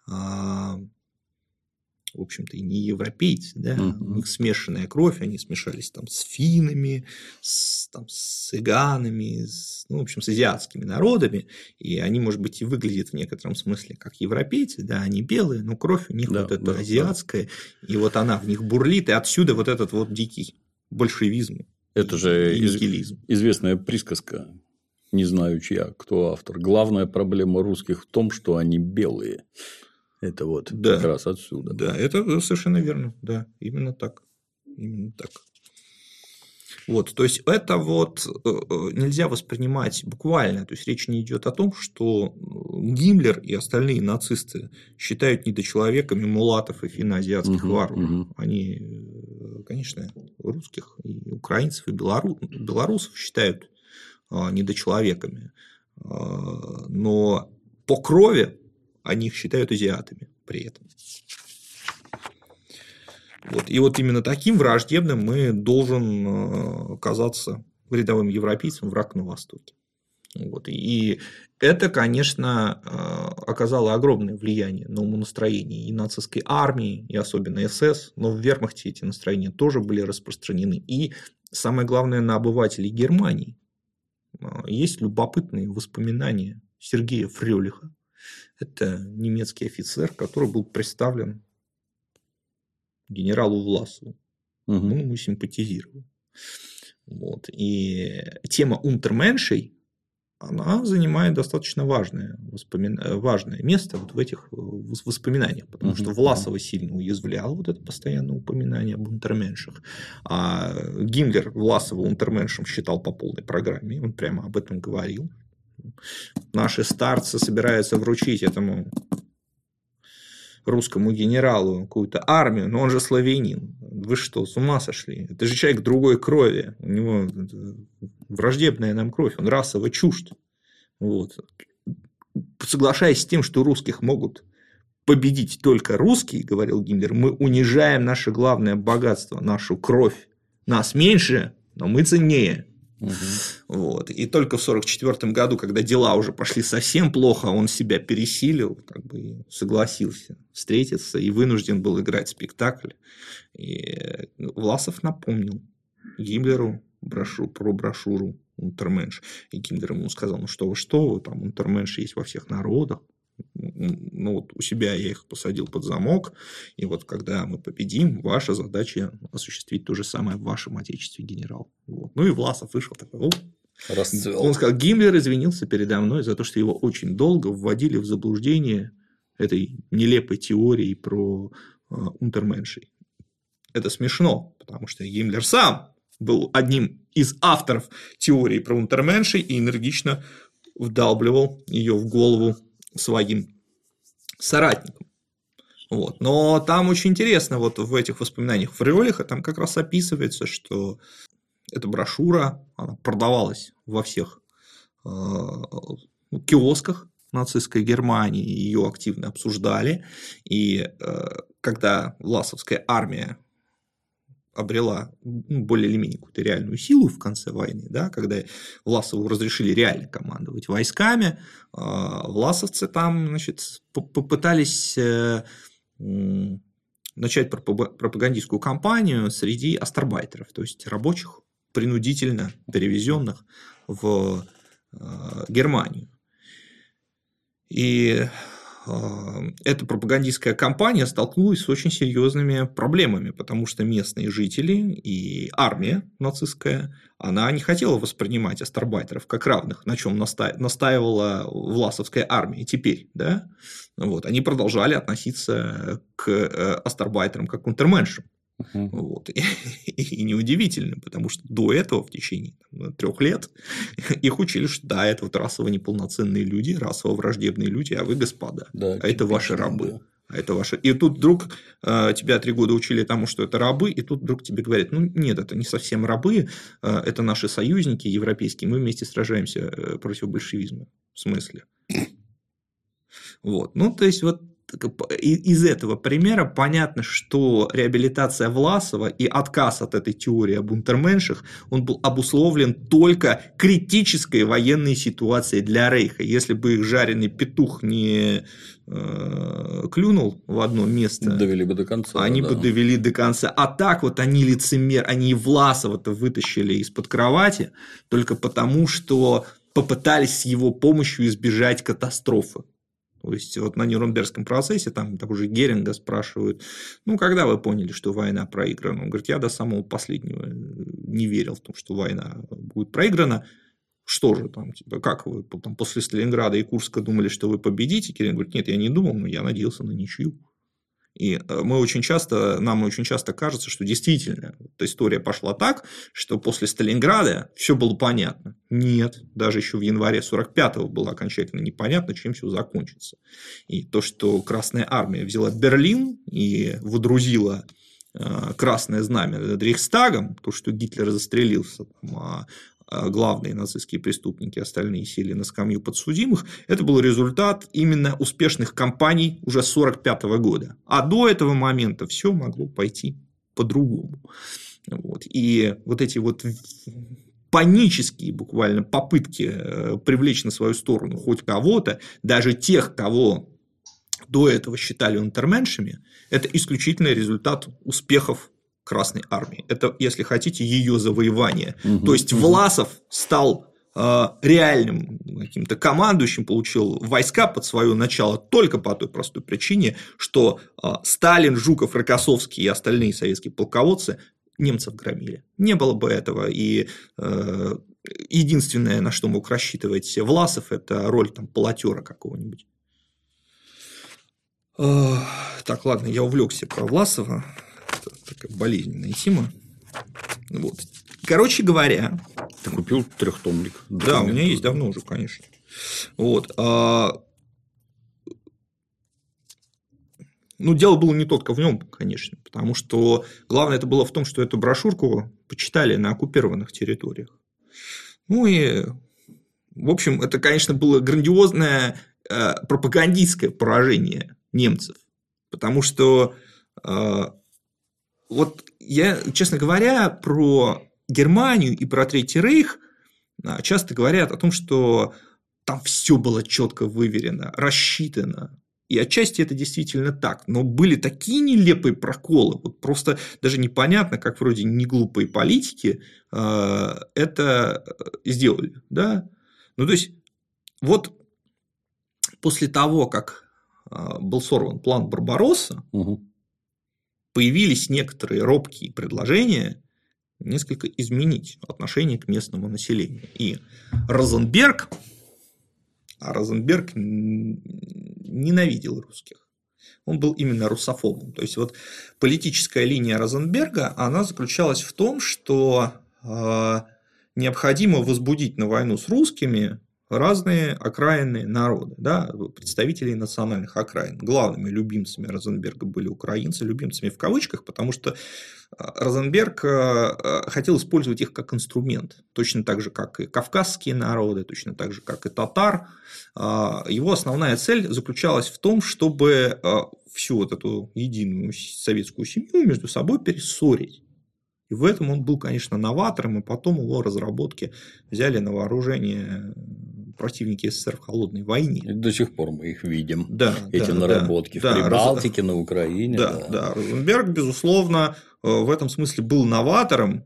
в общем-то, и не европейцы, да, у них смешанная кровь, они смешались там с финнами, с цыганами, в общем, с азиатскими народами, и они, может быть, и выглядят в некотором смысле как европейцы, да, они белые, но кровь у них вот эта азиатская, и вот она в них бурлит, и отсюда вот этот вот дикий большевизм.
Это же известная присказка, не знаю чья, кто автор. Главная проблема русских в том, что они белые. Это вот как раз отсюда.
Да, это совершенно верно. Да, именно так. Именно так. Вот, то есть это вот нельзя воспринимать буквально, то есть речь не идет о том, что Гиммлер и остальные нацисты считают недочеловеками мулатов и финно-азиатских варваров. Они, конечно, русских, и украинцев, и белорусов считают недочеловеками, но по крови они их считают азиатами при этом. Вот. И вот именно таким враждебным мы должен казаться рядовым европейцам враг на Востоке. Вот. И это, конечно, оказало огромное влияние на умонастроение и нацистской армии, и особенно СС, но в вермахте эти настроения тоже были распространены. И самое главное, на обывателей Германии. Есть любопытные воспоминания Сергея Фрёлиха. Это немецкий офицер, который был представлен генералу Власову. Он ему симпатизировал. Вот. И тема унтерменшей, она занимает достаточно важное место вот в этих воспоминаниях, потому что Власова сильно уязвлял вот это постоянное упоминание об унтерменшах, а Гиммлер Власова унтерменшем считал по полной программе, он прямо об этом говорил. Наши старцы собираются вручить этому русскому генералу какую-то армию, но он же славянин. Вы что, с ума сошли? Это же человек другой крови, у него враждебная нам кровь, он расово чужд. Вот. Соглашаясь с тем, что русских могут победить только русские, говорил Гиммлер, мы унижаем наше главное богатство, нашу кровь. Нас меньше, но мы ценнее. Вот. И только в 1944 году, когда дела уже пошли совсем плохо, он себя пересилил, как бы и согласился встретиться и вынужден был играть спектакль. И Власов напомнил Гиммлеру про брошюру «Унтерменш». И Гиммлер ему сказал: ну что вы, там Унтерменш есть во всех народах. Ну, вот у себя я их посадил под замок, и вот когда мы победим, ваша задача осуществить то же самое в вашем отечестве, генерал. Вот. Ну и Власов вышел такой: расцвел. Он сказал: Гиммлер извинился передо мной за то, что его очень долго вводили в заблуждение этой нелепой теорией про унтерменшей. Это смешно, потому что Гиммлер сам был одним из авторов теории про унтерменшей и энергично вдалбливал ее в голову своим соратникам. Вот. Но там очень интересно, вот в этих воспоминаниях Фрёлиха там как раз описывается, что эта брошюра, она продавалась во всех киосках нацистской Германии, ее активно обсуждали, и когда Власовская армия обрела более или менее какую-то реальную силу в конце войны, да, когда Власову разрешили реально командовать войсками, власовцы там, значит, попытались начать пропагандистскую кампанию среди астарбайтеров, то есть рабочих, принудительно перевезенных в Германию. И эта пропагандистская кампания столкнулась с очень серьезными проблемами, потому что местные жители и армия нацистская, она не хотела воспринимать астарбайтеров как равных, на чем настаивала Власовская армия теперь. Да? Вот. Они продолжали относиться к астарбайтерам как к унтерменшам. Вот. И неудивительно, потому что до этого в течение 3 лет их учили, что да, это вот расово неполноценные люди, расово враждебные люди, а вы господа, да, а это ваши рабы. Да. А это ваши... И тут вдруг тебя 3 года учили тому, что это рабы, и тут вдруг тебе говорят: ну нет, это не совсем рабы, это наши союзники европейские, мы вместе сражаемся против большевизма. В смысле? Вот. Ну, то есть, вот из этого примера понятно, что реабилитация Власова и отказ от этой теории об унтерменшах, он был обусловлен только критической военной ситуацией для Рейха. Если бы их жареный петух не клюнул в одно место,
довели бы до конца,
они бы довели до конца. А так вот они лицемер, они и Власова-то вытащили из-под кровати только потому, что попытались с его помощью избежать катастрофы. То есть, вот на Нюрнбергском процессе там того же Геринга спрашивают: ну, когда вы поняли, что война проиграна? Он говорит: я до самого последнего не верил в том, что война будет проиграна. Что же там, типа, как вы там, после Сталинграда и Курска думали, что вы победите? Геринг говорит: нет, я не думал, но я надеялся на ничью. И нам очень часто кажется, что действительно эта история пошла так, что после Сталинграда все было понятно. Нет, даже еще в январе 1945-го было окончательно непонятно, чем все закончится. И то, что Красная Армия взяла Берлин и водрузила красное знамя над Рейхстагом, то, что Гитлер застрелился, а главные нацистские преступники, остальные сели на скамью подсудимых, это был результат именно успешных кампаний уже с 1945 года. А до этого момента все могло пойти по-другому. Вот. И вот эти вот панические буквально попытки привлечь на свою сторону хоть кого-то, даже тех, кого до этого считали унтерменшами, это исключительно результат успехов Красной Армии. Это, если хотите, ее завоевание. То есть Власов стал реальным каким-то командующим, получил войска под свое начало только по той простой причине, что Сталин, Жуков, Рокоссовский и остальные советские полководцы немцев громили. Не было бы этого, и единственное, на что мог рассчитывать Власов, это роль там полотера какого-нибудь. Так, ладно, я увлекся про Власова. Это такая болезненная тема. Вот. Короче говоря.
Ты купил трехтомник?
Да, у меня есть давно уже, конечно. Вот. Ну, дело было не только в нем, конечно, потому что главное это было в том, что эту брошюрку почитали на оккупированных территориях. Ну и, в общем, это, конечно, было грандиозное пропагандистское поражение немцев, потому что вот я, честно говоря, про Германию и про Третий Рейх часто говорят о том, что там все было четко выверено, рассчитано. И отчасти это действительно так, но были такие нелепые проколы, вот просто даже непонятно, как вроде не глупые политики это сделали, да? Ну, то есть, вот после того, как был сорван план Барбаросса, появились некоторые робкие предложения несколько изменить отношение к местному населению. И Розенберг ненавидел русских. Он был именно русофобом. То есть, вот политическая линия Розенберга, она заключалась в том, что необходимо возбудить на войну с русскими разные окраинные народы, да, представителей национальных окраин. Главными любимцами Розенберга были украинцы, любимцами в кавычках, потому что Розенберг хотел использовать их как инструмент, точно так же, как и кавказские народы, точно так же, как и татар. Его основная цель заключалась в том, чтобы всю вот эту единую советскую семью между собой перессорить. И в этом он был, конечно, новатором, и потом его разработки взяли на вооружение противники СССР в холодной войне.
И до сих пор мы их видим,
да,
эти наработки в Прибалтике, на Украине.
Да. Розенберг, безусловно, в этом смысле был новатором,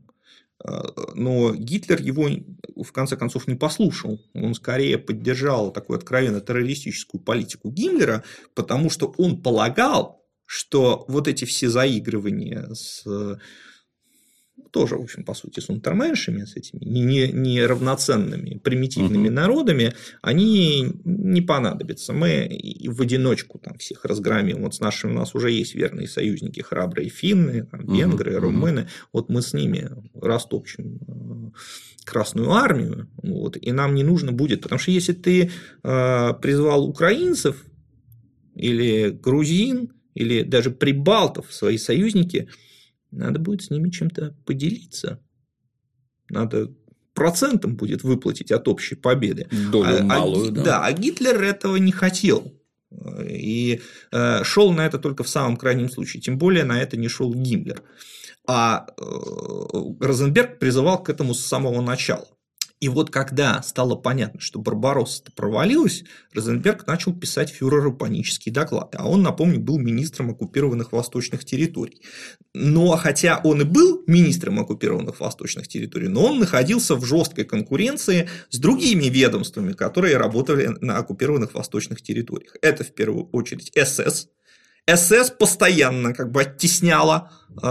но Гитлер его в конце концов не послушал. Он скорее поддержал такую откровенно террористическую политику Гиммлера, потому что он полагал, что вот эти все заигрывания с тоже, в общем, по сути, с унтерменшами, с этими неравноценными, примитивными народами, они не понадобятся. Мы в одиночку там всех разгромим. Вот с нашими у нас уже есть верные союзники, храбрые финны, там, венгры, румыны. Вот мы с ними растопчем Красную Армию, вот, и нам не нужно будет. Потому что если ты призвал украинцев или грузин, или даже прибалтов в свои союзники, надо будет с ними чем-то поделиться. Надо процентом будет выплатить от общей победы.
Долю малую, да.
Да, а Гитлер этого не хотел. И шел на это только в самом крайнем случае. Тем более на это не шел Гиммлер. А Розенберг призывал к этому с самого начала. И вот когда стало понятно, что Барбаросса провалилась, Розенберг начал писать фюреру панические доклады. А он, напомню, был министром оккупированных восточных территорий. Но хотя он и был министром оккупированных восточных территорий, но он находился в жесткой конкуренции с другими ведомствами, которые работали на оккупированных восточных территориях. Это в первую очередь СС. СС постоянно как бы оттесняла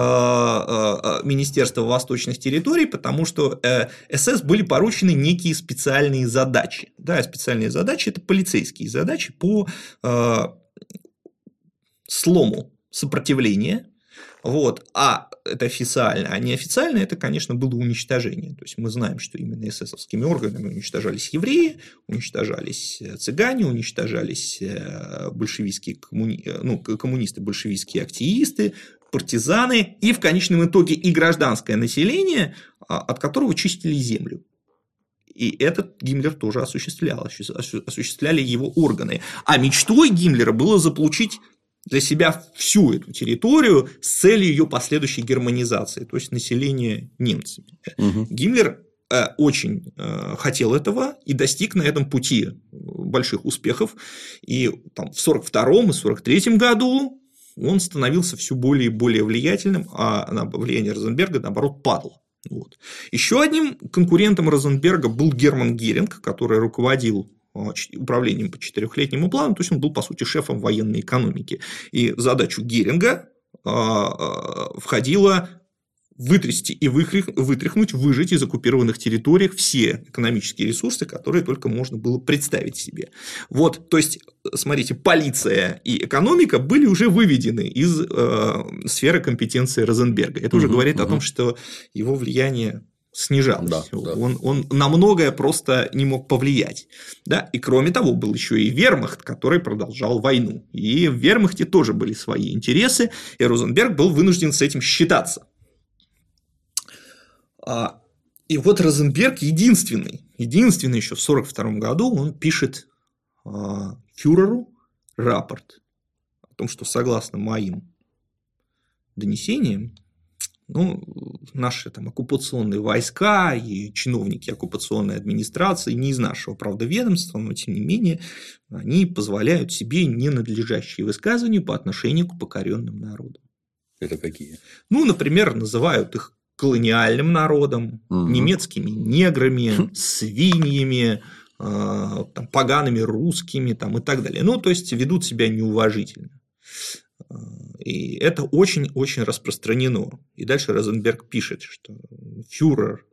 Министерство восточных территорий, потому что СС были поручены некие специальные задачи. Да, специальные задачи – это полицейские задачи по слому сопротивление, вот, а это официально, а неофициально это, конечно, было уничтожение. То есть мы знаем, что именно эсэсовскими органами уничтожались евреи, уничтожались цыгане, уничтожались большевистские коммунисты, большевистские активисты, партизаны и в конечном итоге и гражданское население, от которого чистили землю. И этот Гиммлер тоже осуществлял, осуществляли его органы. А мечтой Гиммлера было заполучить для себя всю эту территорию с целью ее последующей германизации, то есть населения немцами. Гиммлер очень хотел этого и достиг на этом пути больших успехов. И там, в 1942 и 1943 году он становился все более и более влиятельным, а влияние Розенберга, наоборот, падало. Вот. Еще одним конкурентом Розенберга был Герман Геринг, который руководил управлением по 4-летнему плану, то есть он был, по сути, шефом военной экономики. И в задачу Геринга входило вытрясти и вытряхнуть, выжать из оккупированных территорий все экономические ресурсы, которые только можно было представить себе. Вот, то есть, смотрите, полиция и экономика были уже выведены из сферы компетенции Розенберга. Это уже говорит о том, что его влияние снижалось. Да. Он на многое просто не мог повлиять. Да? И кроме того, был еще и вермахт, который продолжал войну. И в вермахте тоже были свои интересы, и Розенберг был вынужден с этим считаться. И вот Розенберг единственный еще в 1942 году он пишет фюреру рапорт о том, что согласно моим донесениям, наши там оккупационные войска и чиновники оккупационной администрации, не из нашего, правда, ведомства, но тем не менее, они позволяют себе ненадлежащие высказывания по отношению к покоренным народам.
Это какие?
Например, называют их колониальным народом, немецкими неграми, свиньями, там, погаными русскими там, и так далее. То есть ведут себя неуважительно. И это очень-очень распространено. И дальше Розенберг пишет, что фюрер,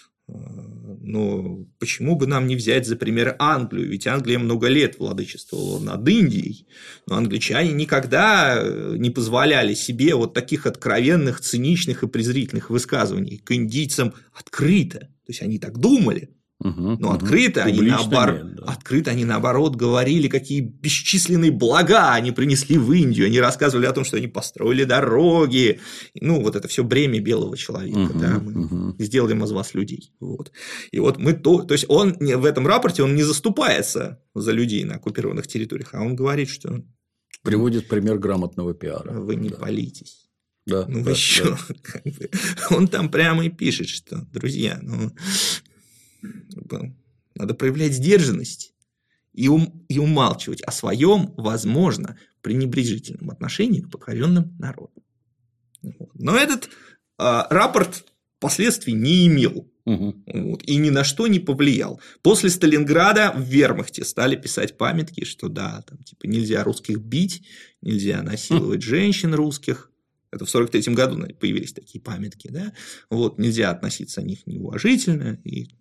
почему бы нам не взять за пример Англию? Ведь Англия много лет владычествовала над Индией, но англичане никогда не позволяли себе вот таких откровенных, циничных и презрительных высказываний к индийцам открыто. То есть они так думали. Но открыто они наоборот говорили, какие бесчисленные блага они принесли в Индию. Они рассказывали о том, что они построили дороги. Вот это все бремя белого человека. Да? Мы сделаем из вас людей. Вот. И вот то есть он в этом рапорте он не заступается за людей на оккупированных территориях, а он говорит, что
приводит пример грамотного пиара.
Вы не палитесь.
Да,
вы еще. Он там прямо и пишет, что, друзья, надо проявлять сдержанность и умалчивать о своем, возможно, пренебрежительном отношении к покоренным народам. Но этот рапорт последствий не имел и ни на что не повлиял. После Сталинграда в вермахте стали писать памятки, что да, там, типа, нельзя русских бить, нельзя насиловать женщин русских. Это в 1943 году появились такие памятки. Да? Нельзя относиться к ним неуважительно и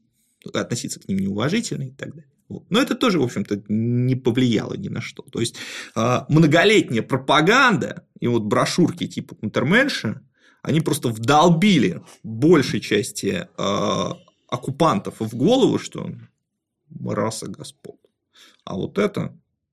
так далее. Но это тоже, в общем-то, не повлияло ни на что. То есть многолетняя пропаганда и брошюрки типа Унтерменша, они просто вдолбили большей части оккупантов в голову, что мы раса господ. А вот это,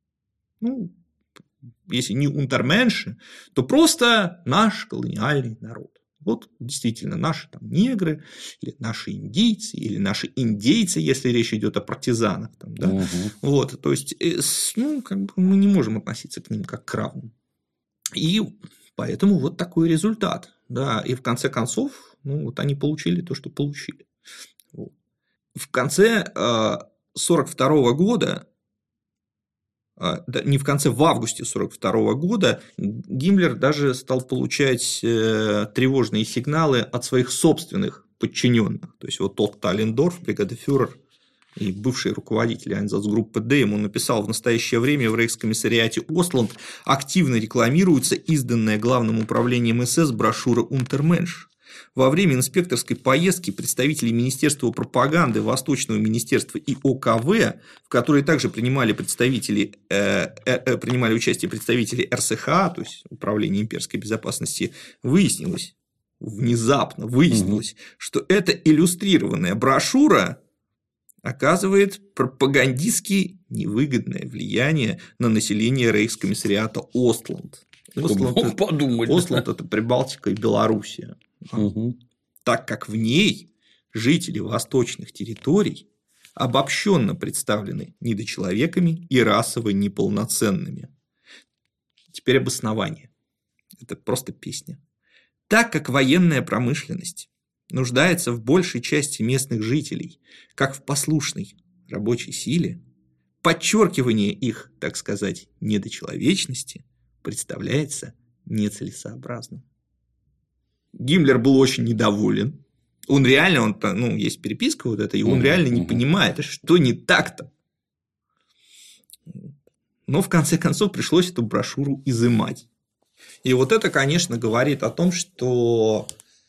если не Унтерменши, то просто наш колониальный народ. Действительно, наши там негры, или наши индийцы, или наши индейцы, если речь идет о партизанах. Там, да? То есть, мы не можем относиться к ним как к равным. И поэтому вот такой результат. Да? И в конце концов, они получили то, что получили. В конце 1942 года, не в конце, в августе 1942 года Гиммлер даже стал получать тревожные сигналы от своих собственных подчиненных. То есть, тот Таллендорф, бригадефюрер и бывший руководитель Айнсацгруппы Д, ему написал: в настоящее время в рейхскомиссариате Остланд активно рекламируется изданная Главным управлением СС брошюра «Унтерменш». Во время инспекторской поездки представители Министерства пропаганды, Восточного министерства и ОКВ, в которой также принимали участие представители РСХ, то есть Управления имперской безопасности, внезапно выяснилось, что эта иллюстрированная брошюра оказывает пропагандистски невыгодное влияние на население рейхскомиссариата Остланд. Остланд – это Прибалтика и Белоруссия. Так как в ней жители восточных территорий обобщенно представлены недочеловеками и расово неполноценными. Теперь обоснование. Это просто песня. Так как военная промышленность нуждается в большей части местных жителей, как в послушной рабочей силе, подчеркивание их, так сказать, недочеловечности представляется нецелесообразным. Гиммлер был очень недоволен. Он реально, есть переписка вот эта, и он реально не понимает, что не так-то. Но в конце концов пришлось эту брошюру изымать. И вот это, конечно, говорит о том, что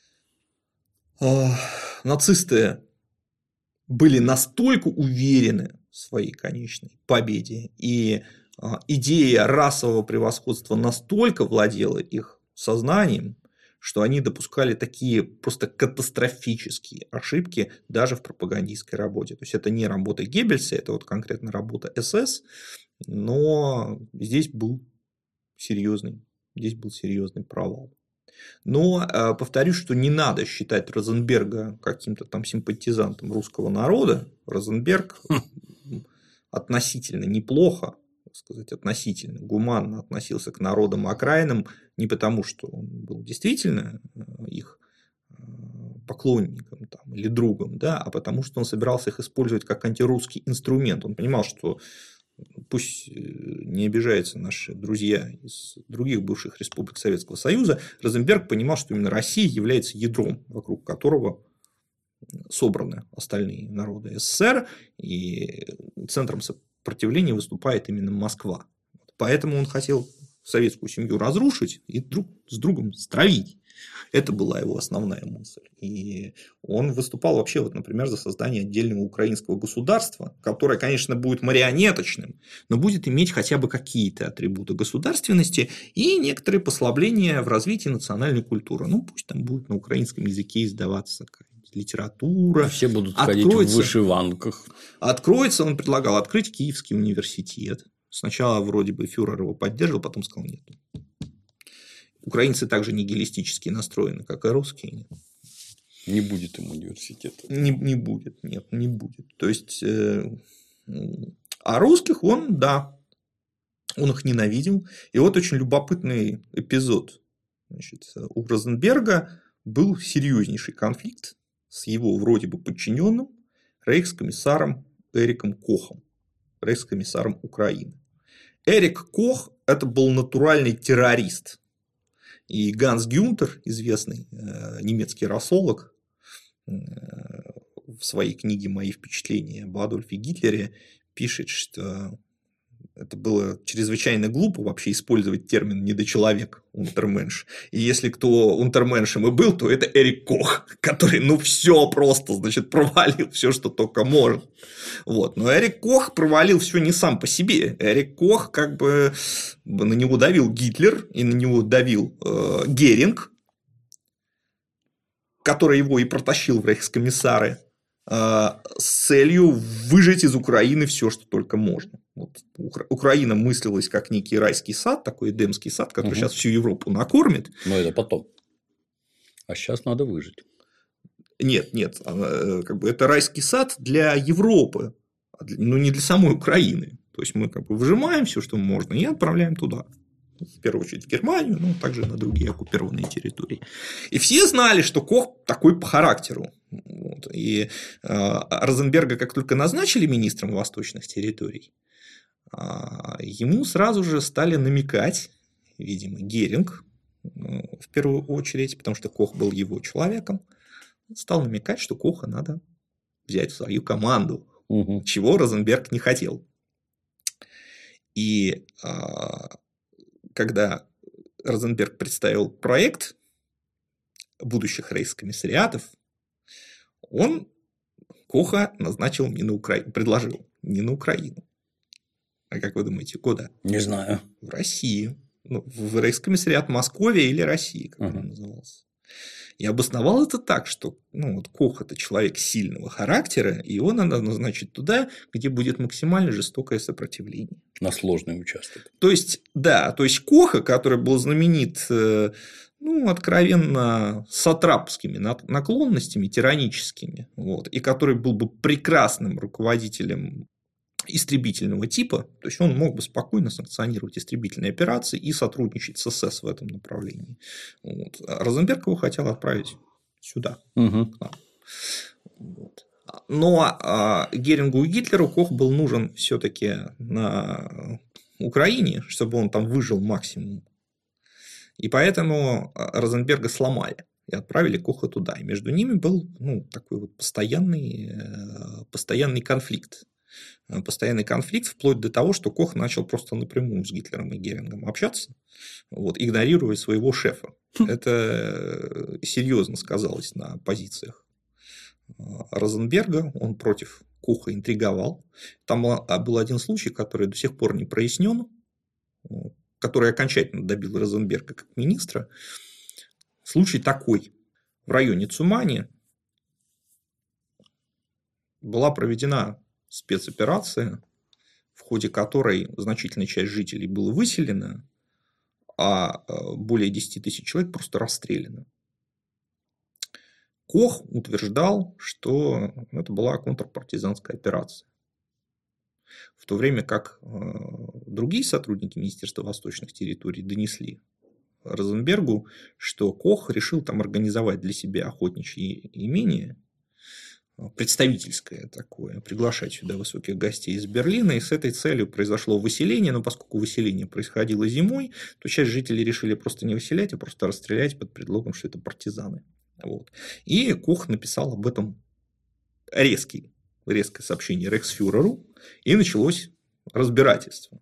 нацисты были настолько уверены в своей конечной победе, и идея расового превосходства настолько владела их сознанием, что они допускали такие просто катастрофические ошибки даже в пропагандистской работе. То есть это не работа Геббельса, это вот конкретно работа СС, но здесь был серьезный провал. Но повторюсь, что не надо считать Розенберга каким-то там симпатизантом русского народа. Розенберг относительно неплохо, относительно гуманно относился к народам окраинам, не потому, что он был действительно их поклонником или другом, а потому, что он собирался их использовать как антирусский инструмент. Он понимал, что пусть не обижаются наши друзья из других бывших республик Советского Союза, Розенберг понимал, что именно Россия является ядром, вокруг которого собраны остальные народы СССР, и центром сопротивления выступает именно Москва. Поэтому он хотел советскую семью разрушить и друг с другом стравить. Это была его основная мысль. И он выступал вообще, например, за создание отдельного украинского государства, которое, конечно, будет марионеточным, но будет иметь хотя бы какие-то атрибуты государственности и некоторые послабления в развитии национальной культуры. Пусть там будет на украинском языке издаваться литература.
Все будут ходить в вышиванках.
Он предлагал открыть Киевский университет. Сначала вроде бы фюрер его поддерживал, потом сказал нет. Украинцы также нигилистически настроены, как и русские.
Не будет им университета.
Не будет. То есть, а русских он их ненавидел. И вот очень любопытный эпизод. У Розенберга был серьезнейший конфликт с его вроде бы подчиненным рейхскомиссаром Эриком Кохом, рейхскомиссаром Украины. Эрик Кох – это был натуральный террорист. И Ганс Гюнтер, известный немецкий расолог, в своей книге «Мои впечатления об Адольфе Гитлере» пишет, что это было чрезвычайно глупо вообще использовать термин «недочеловек» унтерменш. И если кто унтерменшем и был, то это Эрик Кох, который все просто, провалил все, что только может. Но Эрик Кох провалил все не сам по себе. Эрик Кох на него давил Гитлер и на него давил Геринг, который его и протащил в рейхскомиссары, с целью выжать из Украины все, что только можно. Украина мыслилась как некий райский сад, такой эдемский сад, который сейчас всю Европу накормит.
Но это потом. А сейчас надо выжить.
Нет. Это райский сад для Европы, но не для самой Украины. То есть мы выжимаем все, что можно, и отправляем туда. В первую очередь в Германию, но также на другие оккупированные территории. И все знали, что Кох такой по характеру. И Розенберга, как только назначили министром восточных территорий, ему сразу же стали намекать, видимо, Геринг в первую очередь, потому что Кох был его человеком, стал намекать, что Коха надо взять в свою команду, чего Розенберг не хотел. И когда Розенберг представил проект будущих рейхскомиссариатов, он Коха назначил не на Украину, предложил не на Украину. А как вы думаете, куда?
Не знаю.
В Россию. Ну, в рейхскомиссариат Московия или России, как он назывался. И обосновал это так, что Кох – это человек сильного характера, и его надо назначить туда, где будет максимально жестокое сопротивление.
На сложный участок.
То есть Коха, который был знаменит откровенно сатрапскими наклонностями, тираническими, и который был бы прекрасным руководителем истребительного типа, то есть он мог бы спокойно санкционировать истребительные операции и сотрудничать с СС в этом направлении. Розенберг его хотел отправить сюда. Но Герингу и Гитлеру Кох был нужен все-таки на Украине, чтобы он там выжил максимум. И поэтому Розенберга сломали и отправили Коха туда. И между ними был такой вот постоянный конфликт. Постоянный конфликт, вплоть до того, что Кох начал просто напрямую с Гитлером и Герингом общаться, игнорируя своего шефа. Это серьезно сказалось на позициях Розенберга. Он против Коха интриговал. Там был один случай, который до сих пор не прояснен, который окончательно добил Розенберга как министра. Случай такой. В районе Цумани была проведена спецоперация, в ходе которой значительная часть жителей была выселена, а более 10 тысяч человек просто расстреляны. Кох утверждал, что это была контрпартизанская операция. В то время как другие сотрудники Министерства восточных территорий донесли Розенбергу, что Кох решил там организовать для себя охотничьи имения, представительское такое, приглашать сюда высоких гостей из Берлина, и с этой целью произошло выселение, но поскольку выселение происходило зимой, то часть жителей решили просто не выселять, а просто расстрелять под предлогом, что это партизаны. И Кох написал об этом резкое сообщение рейхсфюреру, и началось разбирательство.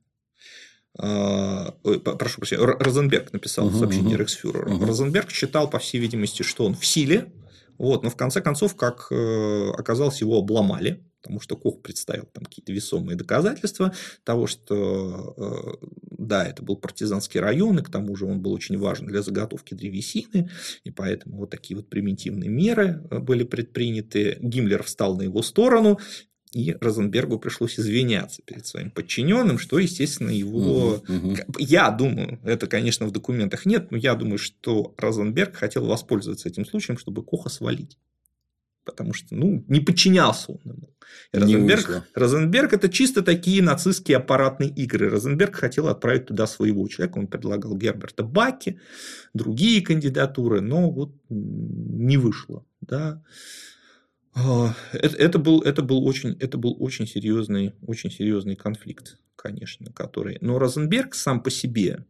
Прошу прощения, Розенберг написал сообщение рейхсфюреру. Розенберг считал, по всей видимости, что он в силе, но в конце концов, как оказалось, его обломали, потому что Кох представил там какие-то весомые доказательства того, что да, это был партизанский район, и к тому же он был очень важен для заготовки древесины, и поэтому вот такие вот примитивные меры были предприняты. Гиммлер встал на его сторону, и Розенбергу пришлось извиняться перед своим подчиненным, что, естественно, его... Я думаю, это, конечно, в документах нет, но я думаю, что Розенберг хотел воспользоваться этим случаем, чтобы Коха свалить. Потому что, не подчинялся он ему. Розенберг – это чисто такие нацистские аппаратные игры. Розенберг хотел отправить туда своего человека. Он предлагал Герберта Баке, другие кандидатуры, но не вышло. Да. Это был очень серьезный конфликт, конечно, который. Но Розенберг сам по себе,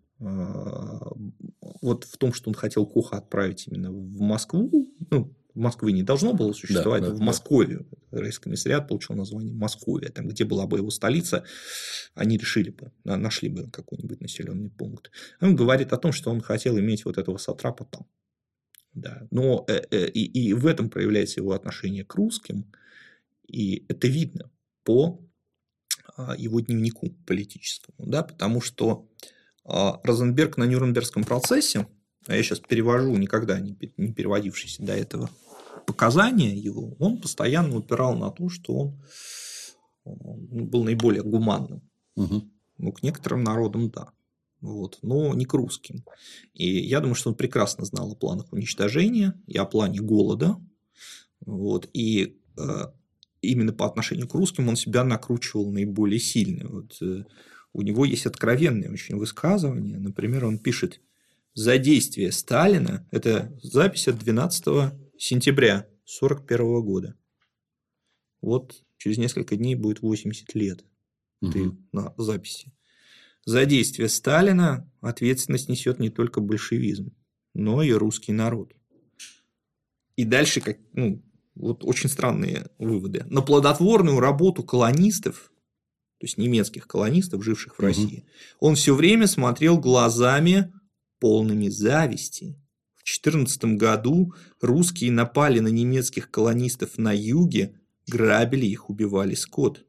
в том, что он хотел Коха отправить именно в Москву, в Москве не должно было существовать, в Московию. Рейхскомиссариат получил название Московия. Там, где была бы его столица, они решили бы, нашли бы какой-нибудь населенный пункт. Он говорит о том, что он хотел иметь вот этого сатрапа там. Да. Но и в этом проявляется его отношение к русским, и это видно по его дневнику политическому, да, потому что Розенберг на Нюрнбергском процессе, а я сейчас перевожу никогда не переводившиеся до этого показания его, он постоянно упирал на то, что он был наиболее гуманным. К некоторым народам да. Но не к русским. И я думаю, что он прекрасно знал о планах уничтожения и о плане голода. И именно по отношению к русским он себя накручивал наиболее сильно. У него есть откровенные очень высказывания. Например, он пишет: за действие Сталина, это запись от 12 сентября 1941 года. Через несколько дней будет 80 лет на записи. За действие Сталина ответственность несет не только большевизм, но и русский народ. И дальше очень странные выводы. На плодотворную работу колонистов, то есть немецких колонистов, живших в России, он все время смотрел глазами полными зависти, в 14 году русские напали на немецких колонистов на юге, грабили их, убивали скот.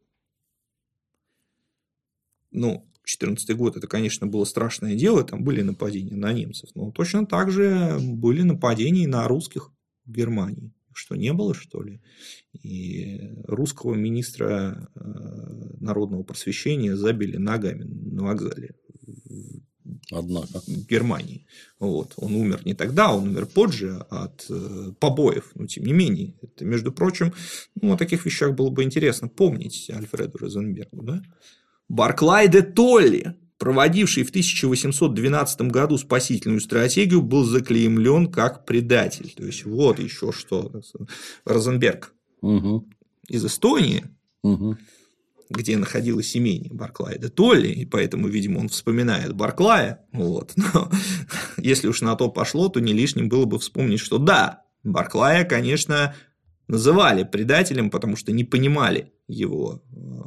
14 год, это, конечно, было страшное дело, там были нападения на немцев, но точно так же были нападения на русских в Германии. Что, не было, что ли? И русского министра народного просвещения забили ногами на вокзале
Однако.
в Германии. Он умер не тогда, он умер позже от побоев, но тем не менее. Это, между прочим, о таких вещах было бы интересно помнить Альфреду Розенбергу. Да? Барклай де Толли, проводивший в 1812 году спасительную стратегию, был заклеймлен как предатель. То есть, вот еще что. Розенберг из Эстонии, где находилось имение Барклая де Толли, и поэтому, видимо, он вспоминает Барклая. Но если уж на то пошло, то не лишним было бы вспомнить, что да, Барклая, конечно, называли предателем, потому что не понимали его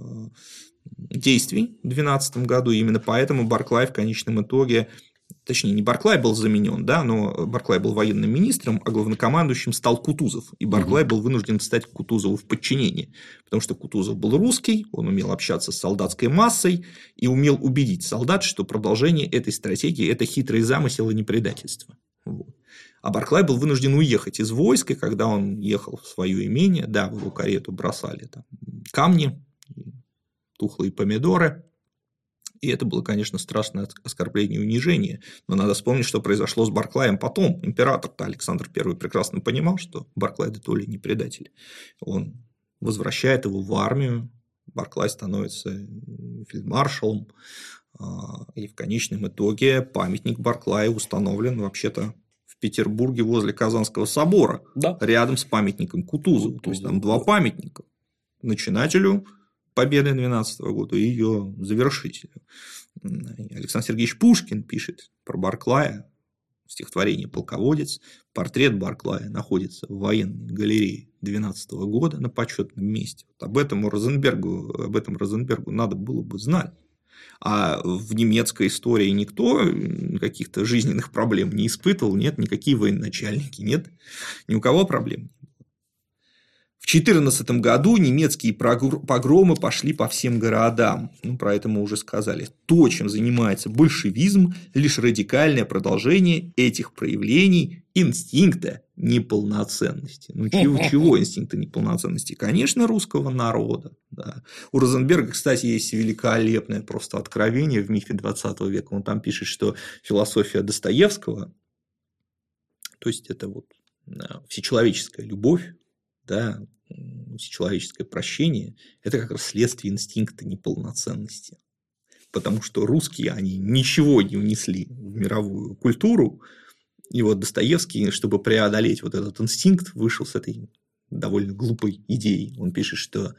действий в 2012 году. И именно поэтому Барклай в конечном итоге, точнее, не Барклай был заменен, да, но Барклай был военным министром, а главнокомандующим стал Кутузов. И Барклай был вынужден стать Кутузову в подчинение, потому что Кутузов был русский, он умел общаться с солдатской массой и умел убедить солдат, что продолжение этой стратегии – это хитрый замысел, а не предательство. А Барклай был вынужден уехать из войска, и когда он ехал в свое имение, да, в его карету бросали там камни, тухлые помидоры. И это было, конечно, страшное оскорбление и унижение. Но надо вспомнить, что произошло с Барклаем потом. Император-то Александр I прекрасно понимал, что Барклай де Толли не предатель. Он возвращает его в армию. Барклай становится фельдмаршалом. И в конечном итоге памятник Барклаю установлен вообще-то в Петербурге возле Казанского собора. Да. Рядом с памятником Кутузову. То есть там два памятника. Начинателю победы 12 года и ее завершителю. Александр Сергеевич Пушкин пишет про Барклая в стихотворении «Полководец». Портрет Барклая находится в военной галерее 12 года на почетном месте. Об этом Розенбергу надо было бы знать. А в немецкой истории никто каких-то жизненных проблем не испытывал, нет, никакие военачальники, нет, ни у кого проблем нет. В 2014 году немецкие погромы пошли по всем городам. Про это мы уже сказали. То, чем занимается большевизм, лишь радикальное продолжение этих проявлений инстинкта неполноценности. Чего инстинкта неполноценности? Конечно, русского народа. Да. У Розенберга, кстати, есть великолепное просто откровение в мифе 20 века. Он там пишет, что философия Достоевского, то есть это всечеловеческая любовь, да, всечеловеческое прощение – это как раз следствие инстинкта неполноценности. Потому что русские, они ничего не унесли в мировую культуру, и Достоевский, чтобы преодолеть этот инстинкт, вышел с этой довольно глупой идеей. Он пишет, что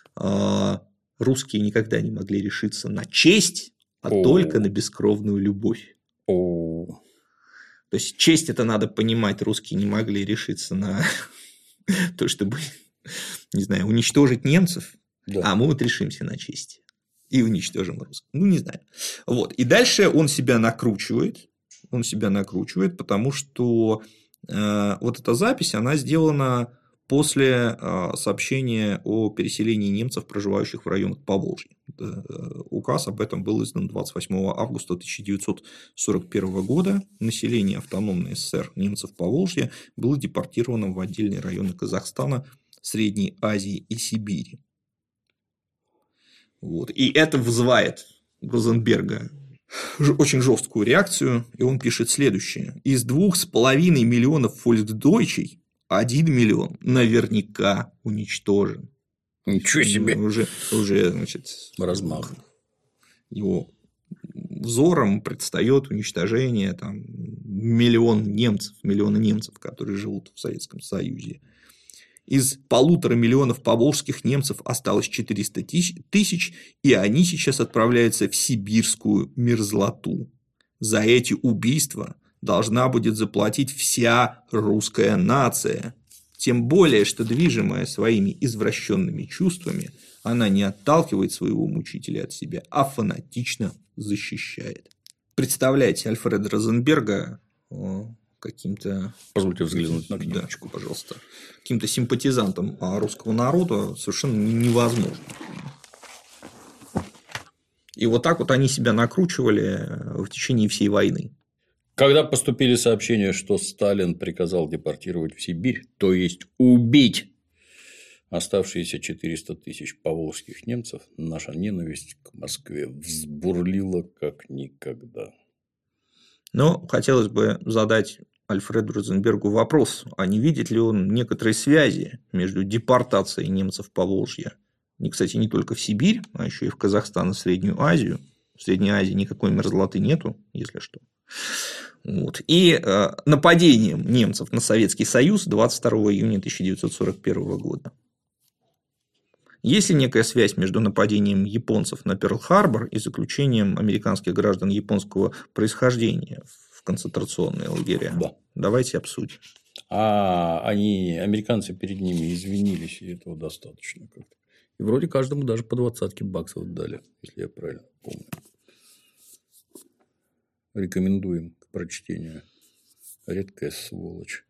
русские никогда не могли решиться на честь, а только на бескровную любовь. То есть честь это надо понимать, русские не могли решиться на то, чтобы, не знаю, уничтожить немцев, да. А мы решимся на честь и уничтожим русских. Не знаю. И дальше он себя накручивает, потому что эта запись, она сделана после сообщения о переселении немцев, проживающих в районах Поволжья. Указ об этом был издан 28 августа 1941 года. Население автономной ССР немцев Поволжья было депортировано в отдельные районы Казахстана, Средней Азии и Сибири. И это вызывает у Розенберга очень жесткую реакцию, и он пишет следующее. Из 2,5 миллионов фольксдойчей 1 миллион наверняка уничтожен.
Ничего себе.
Уже значит,
размах.
Его взором предстает уничтожение миллиона немцев, которые живут в Советском Союзе. Из 1,5 миллиона поволжских немцев осталось 400 тысяч, и они сейчас отправляются в сибирскую мерзлоту. За эти убийства должна будет заплатить вся русская нация. Тем более, что движимая своими извращенными чувствами, она не отталкивает своего мучителя от себя, а фанатично защищает. Представляете Альфреда Розенберга каким-то...
Позвольте взглянуть на книжечку,
да, пожалуйста. Каким-то симпатизантом русского народа совершенно невозможно. И вот так вот они себя накручивали в течение всей войны.
Когда поступили сообщения, что Сталин приказал депортировать в Сибирь, то есть убить оставшиеся 400 тысяч поволжских немцев, наша ненависть к Москве взбурлила как никогда.
Но хотелось бы задать Альфреду Розенбергу вопрос, а не видит ли он некоторые связи между депортацией немцев в Поволжье, кстати, не только в Сибирь, а еще и в Казахстан и Среднюю Азию. В Средней Азии никакой мерзлоты нету, если что. Вот. И нападением немцев на Советский Союз 22 июня 1941 года. Есть ли некая связь между нападением японцев на Перл-Харбор и заключением американских граждан японского происхождения в концентрационные лагеря?
Да.
Давайте обсудим.
Американцы перед ними извинились, и этого достаточно. И вроде каждому даже по 20 баксов дали, если я правильно помню. Рекомендуем к прочтению. Редкая сволочь.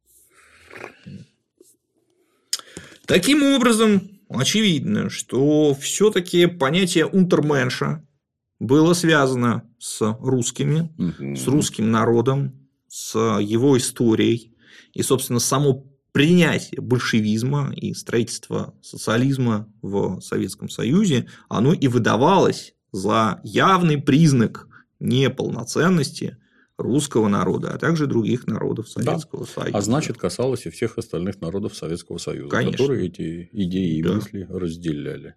Таким образом, очевидно, что все-таки понятие унтерменша было связано с русскими, с русским народом, с его историей. И, собственно, само принятие большевизма и строительство социализма в Советском Союзе, оно и выдавалось за явный признак неполноценности русского народа, а также других народов Советского Союза.
А значит, касалось и всех остальных народов Советского Союза,
конечно,
которые эти идеи и мысли разделяли.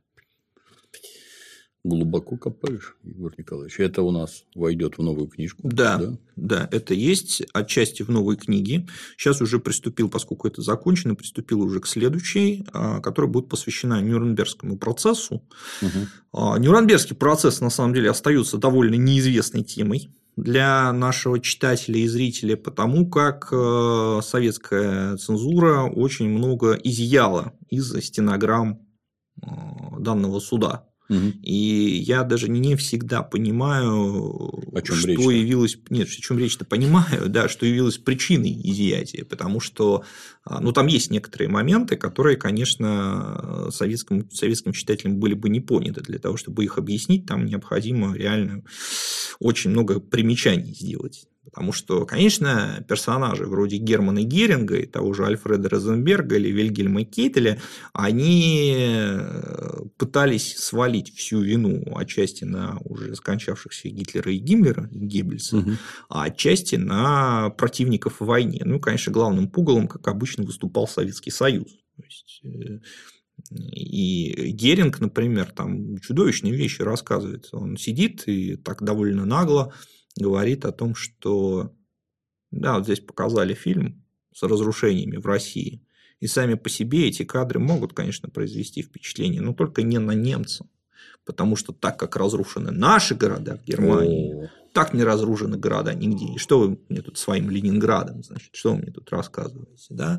Глубоко копаешь, Егор Николаевич. Это у нас войдет в новую книжку.
Да, это есть отчасти в новой книге. Сейчас уже приступил, поскольку это закончено, приступил уже к следующей, которая будет посвящена Нюрнбергскому процессу. Нюрнбергский процесс, на самом деле, остается довольно неизвестной темой для нашего читателя и зрителя, потому как советская цензура очень много изъяла из стенограмм данного суда. И я даже не всегда понимаю, что явилось... Нет, о чем речь-то понимаю, да, что явилось причиной изъятия, потому что там есть некоторые моменты, которые, конечно, советским читателям были бы не поняты. Для того, чтобы их объяснить, там необходимо реально очень много примечаний сделать. Потому что, конечно, персонажи вроде Германа Геринга и того же Альфреда Розенберга или Вильгельма Кейтеля, они пытались свалить всю вину отчасти на уже скончавшихся Гитлера и Гиммлера, Геббельса, а отчасти на противников в войне. Ну, конечно, главным пугалом, как обычно, выступал Советский Союз. То есть, и Геринг, например, там чудовищные вещи рассказывает. Он сидит и так довольно нагло говорит о том, что да, вот здесь показали фильм с разрушениями в России, и сами по себе эти кадры могут, конечно, произвести впечатление, но только не на немца, потому что так как разрушены наши города в Германии, так не разрушены города нигде. И что вы мне тут своим Ленинградом, значит, что вы мне тут рассказываете, да?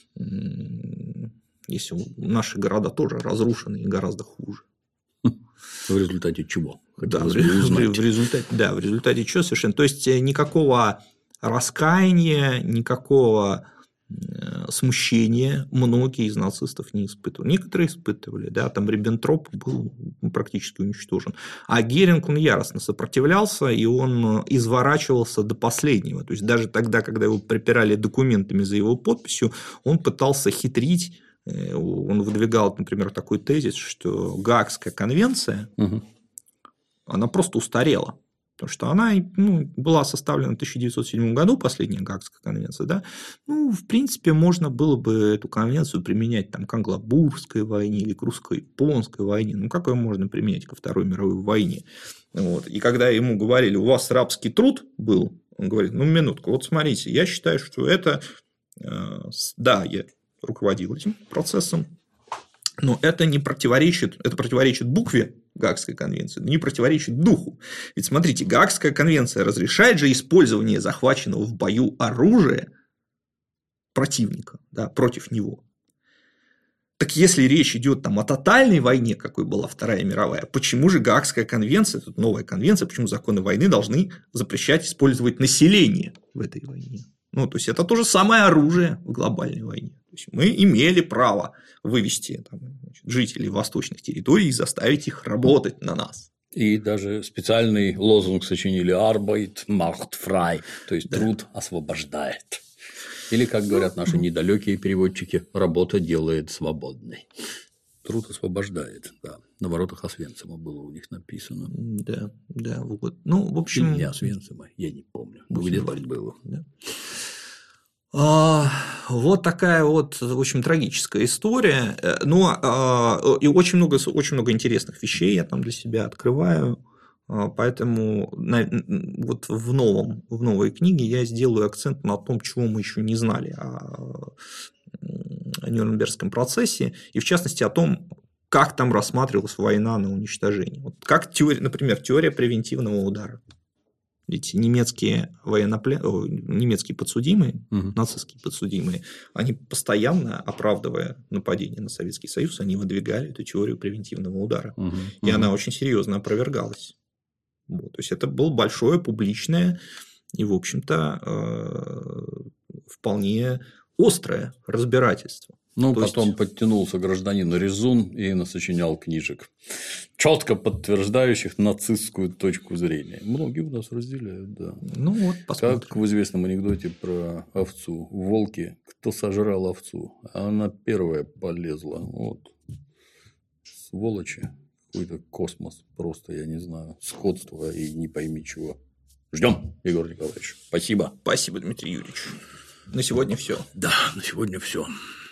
Если наши города тоже разрушены и гораздо хуже.
В результате чего?
Да, в результате чего совершенно. То есть никакого раскаяния, никакого смущения многие из нацистов не испытывали. Некоторые испытывали, да, там Риббентроп был практически уничтожен. А Геринг, он яростно сопротивлялся, и он изворачивался до последнего. То есть даже тогда, когда его припирали документами за его подписью, он пытался хитрить. Он выдвигал, например, такой тезис, что Гаагская конвенция, она просто устарела, потому что она была составлена в 1907 году, последняя Гаагская конвенция, да? В принципе, можно было бы эту конвенцию применять там, к англо-бурской войне или к русско-японской войне. Как ее можно применять ко Второй мировой войне? Вот. И когда ему говорили, у вас рабский труд был, он говорит, минутку, вот смотрите, я считаю, что это, да, я руководил этим процессом, но это не противоречит, это противоречит букве Гаагской конвенции, но не противоречит духу. Ведь смотрите, Гаагская конвенция разрешает же использование захваченного в бою оружия противника, да, против него. Так если речь идет там о тотальной войне, какой была Вторая мировая, почему же Гаагская конвенция, тут новая конвенция, почему законы войны должны запрещать использовать население в этой войне? Ну, то есть, это то же самое оружие в глобальной войне. То есть, мы имели право вывести там, жителей восточных территорий и заставить их работать на нас.
И даже специальный лозунг сочинили «Arbeit macht frei», то есть труд освобождает. Или, как говорят наши недалекие переводчики, работа делает свободной. Труд освобождает, да. На воротах Освенцима было у них написано.
Да, да, вот. Ну, в общем.
Или не Освенцима, я не помню. Где-то было.
Да. Вот такая вот, в общем, трагическая история. Но и очень много интересных вещей я там для себя открываю. Поэтому вот в новой книге я сделаю акцент на том, чего мы еще не знали о Нюрнбергском процессе, и в частности о том, как там рассматривалась война на уничтожение. Вот как например, теория превентивного удара. Ведь немецкие подсудимые, нацистские подсудимые, они постоянно, оправдывая нападение на Советский Союз, они выдвигали эту теорию превентивного удара. И она очень серьезно опровергалась. Вот. То есть, это было большое, публичное и, в общем-то, вполне острое разбирательство.
Ну, потом подтянулся гражданин Резун и насочинял книжек, четко подтверждающих нацистскую точку зрения. Многие у нас разделяют, да.
Ну вот, посмотрим.
Как в известном анекдоте про овцу. Волки, кто сожрал овцу? А она первая полезла. Вот. Сволочи. Какой-то космос. Просто, я не знаю, скотство и не пойми чего. Ждем, Егор Николаевич. Спасибо.
Спасибо, Дмитрий Юрьевич. На сегодня все.
Да, на сегодня все.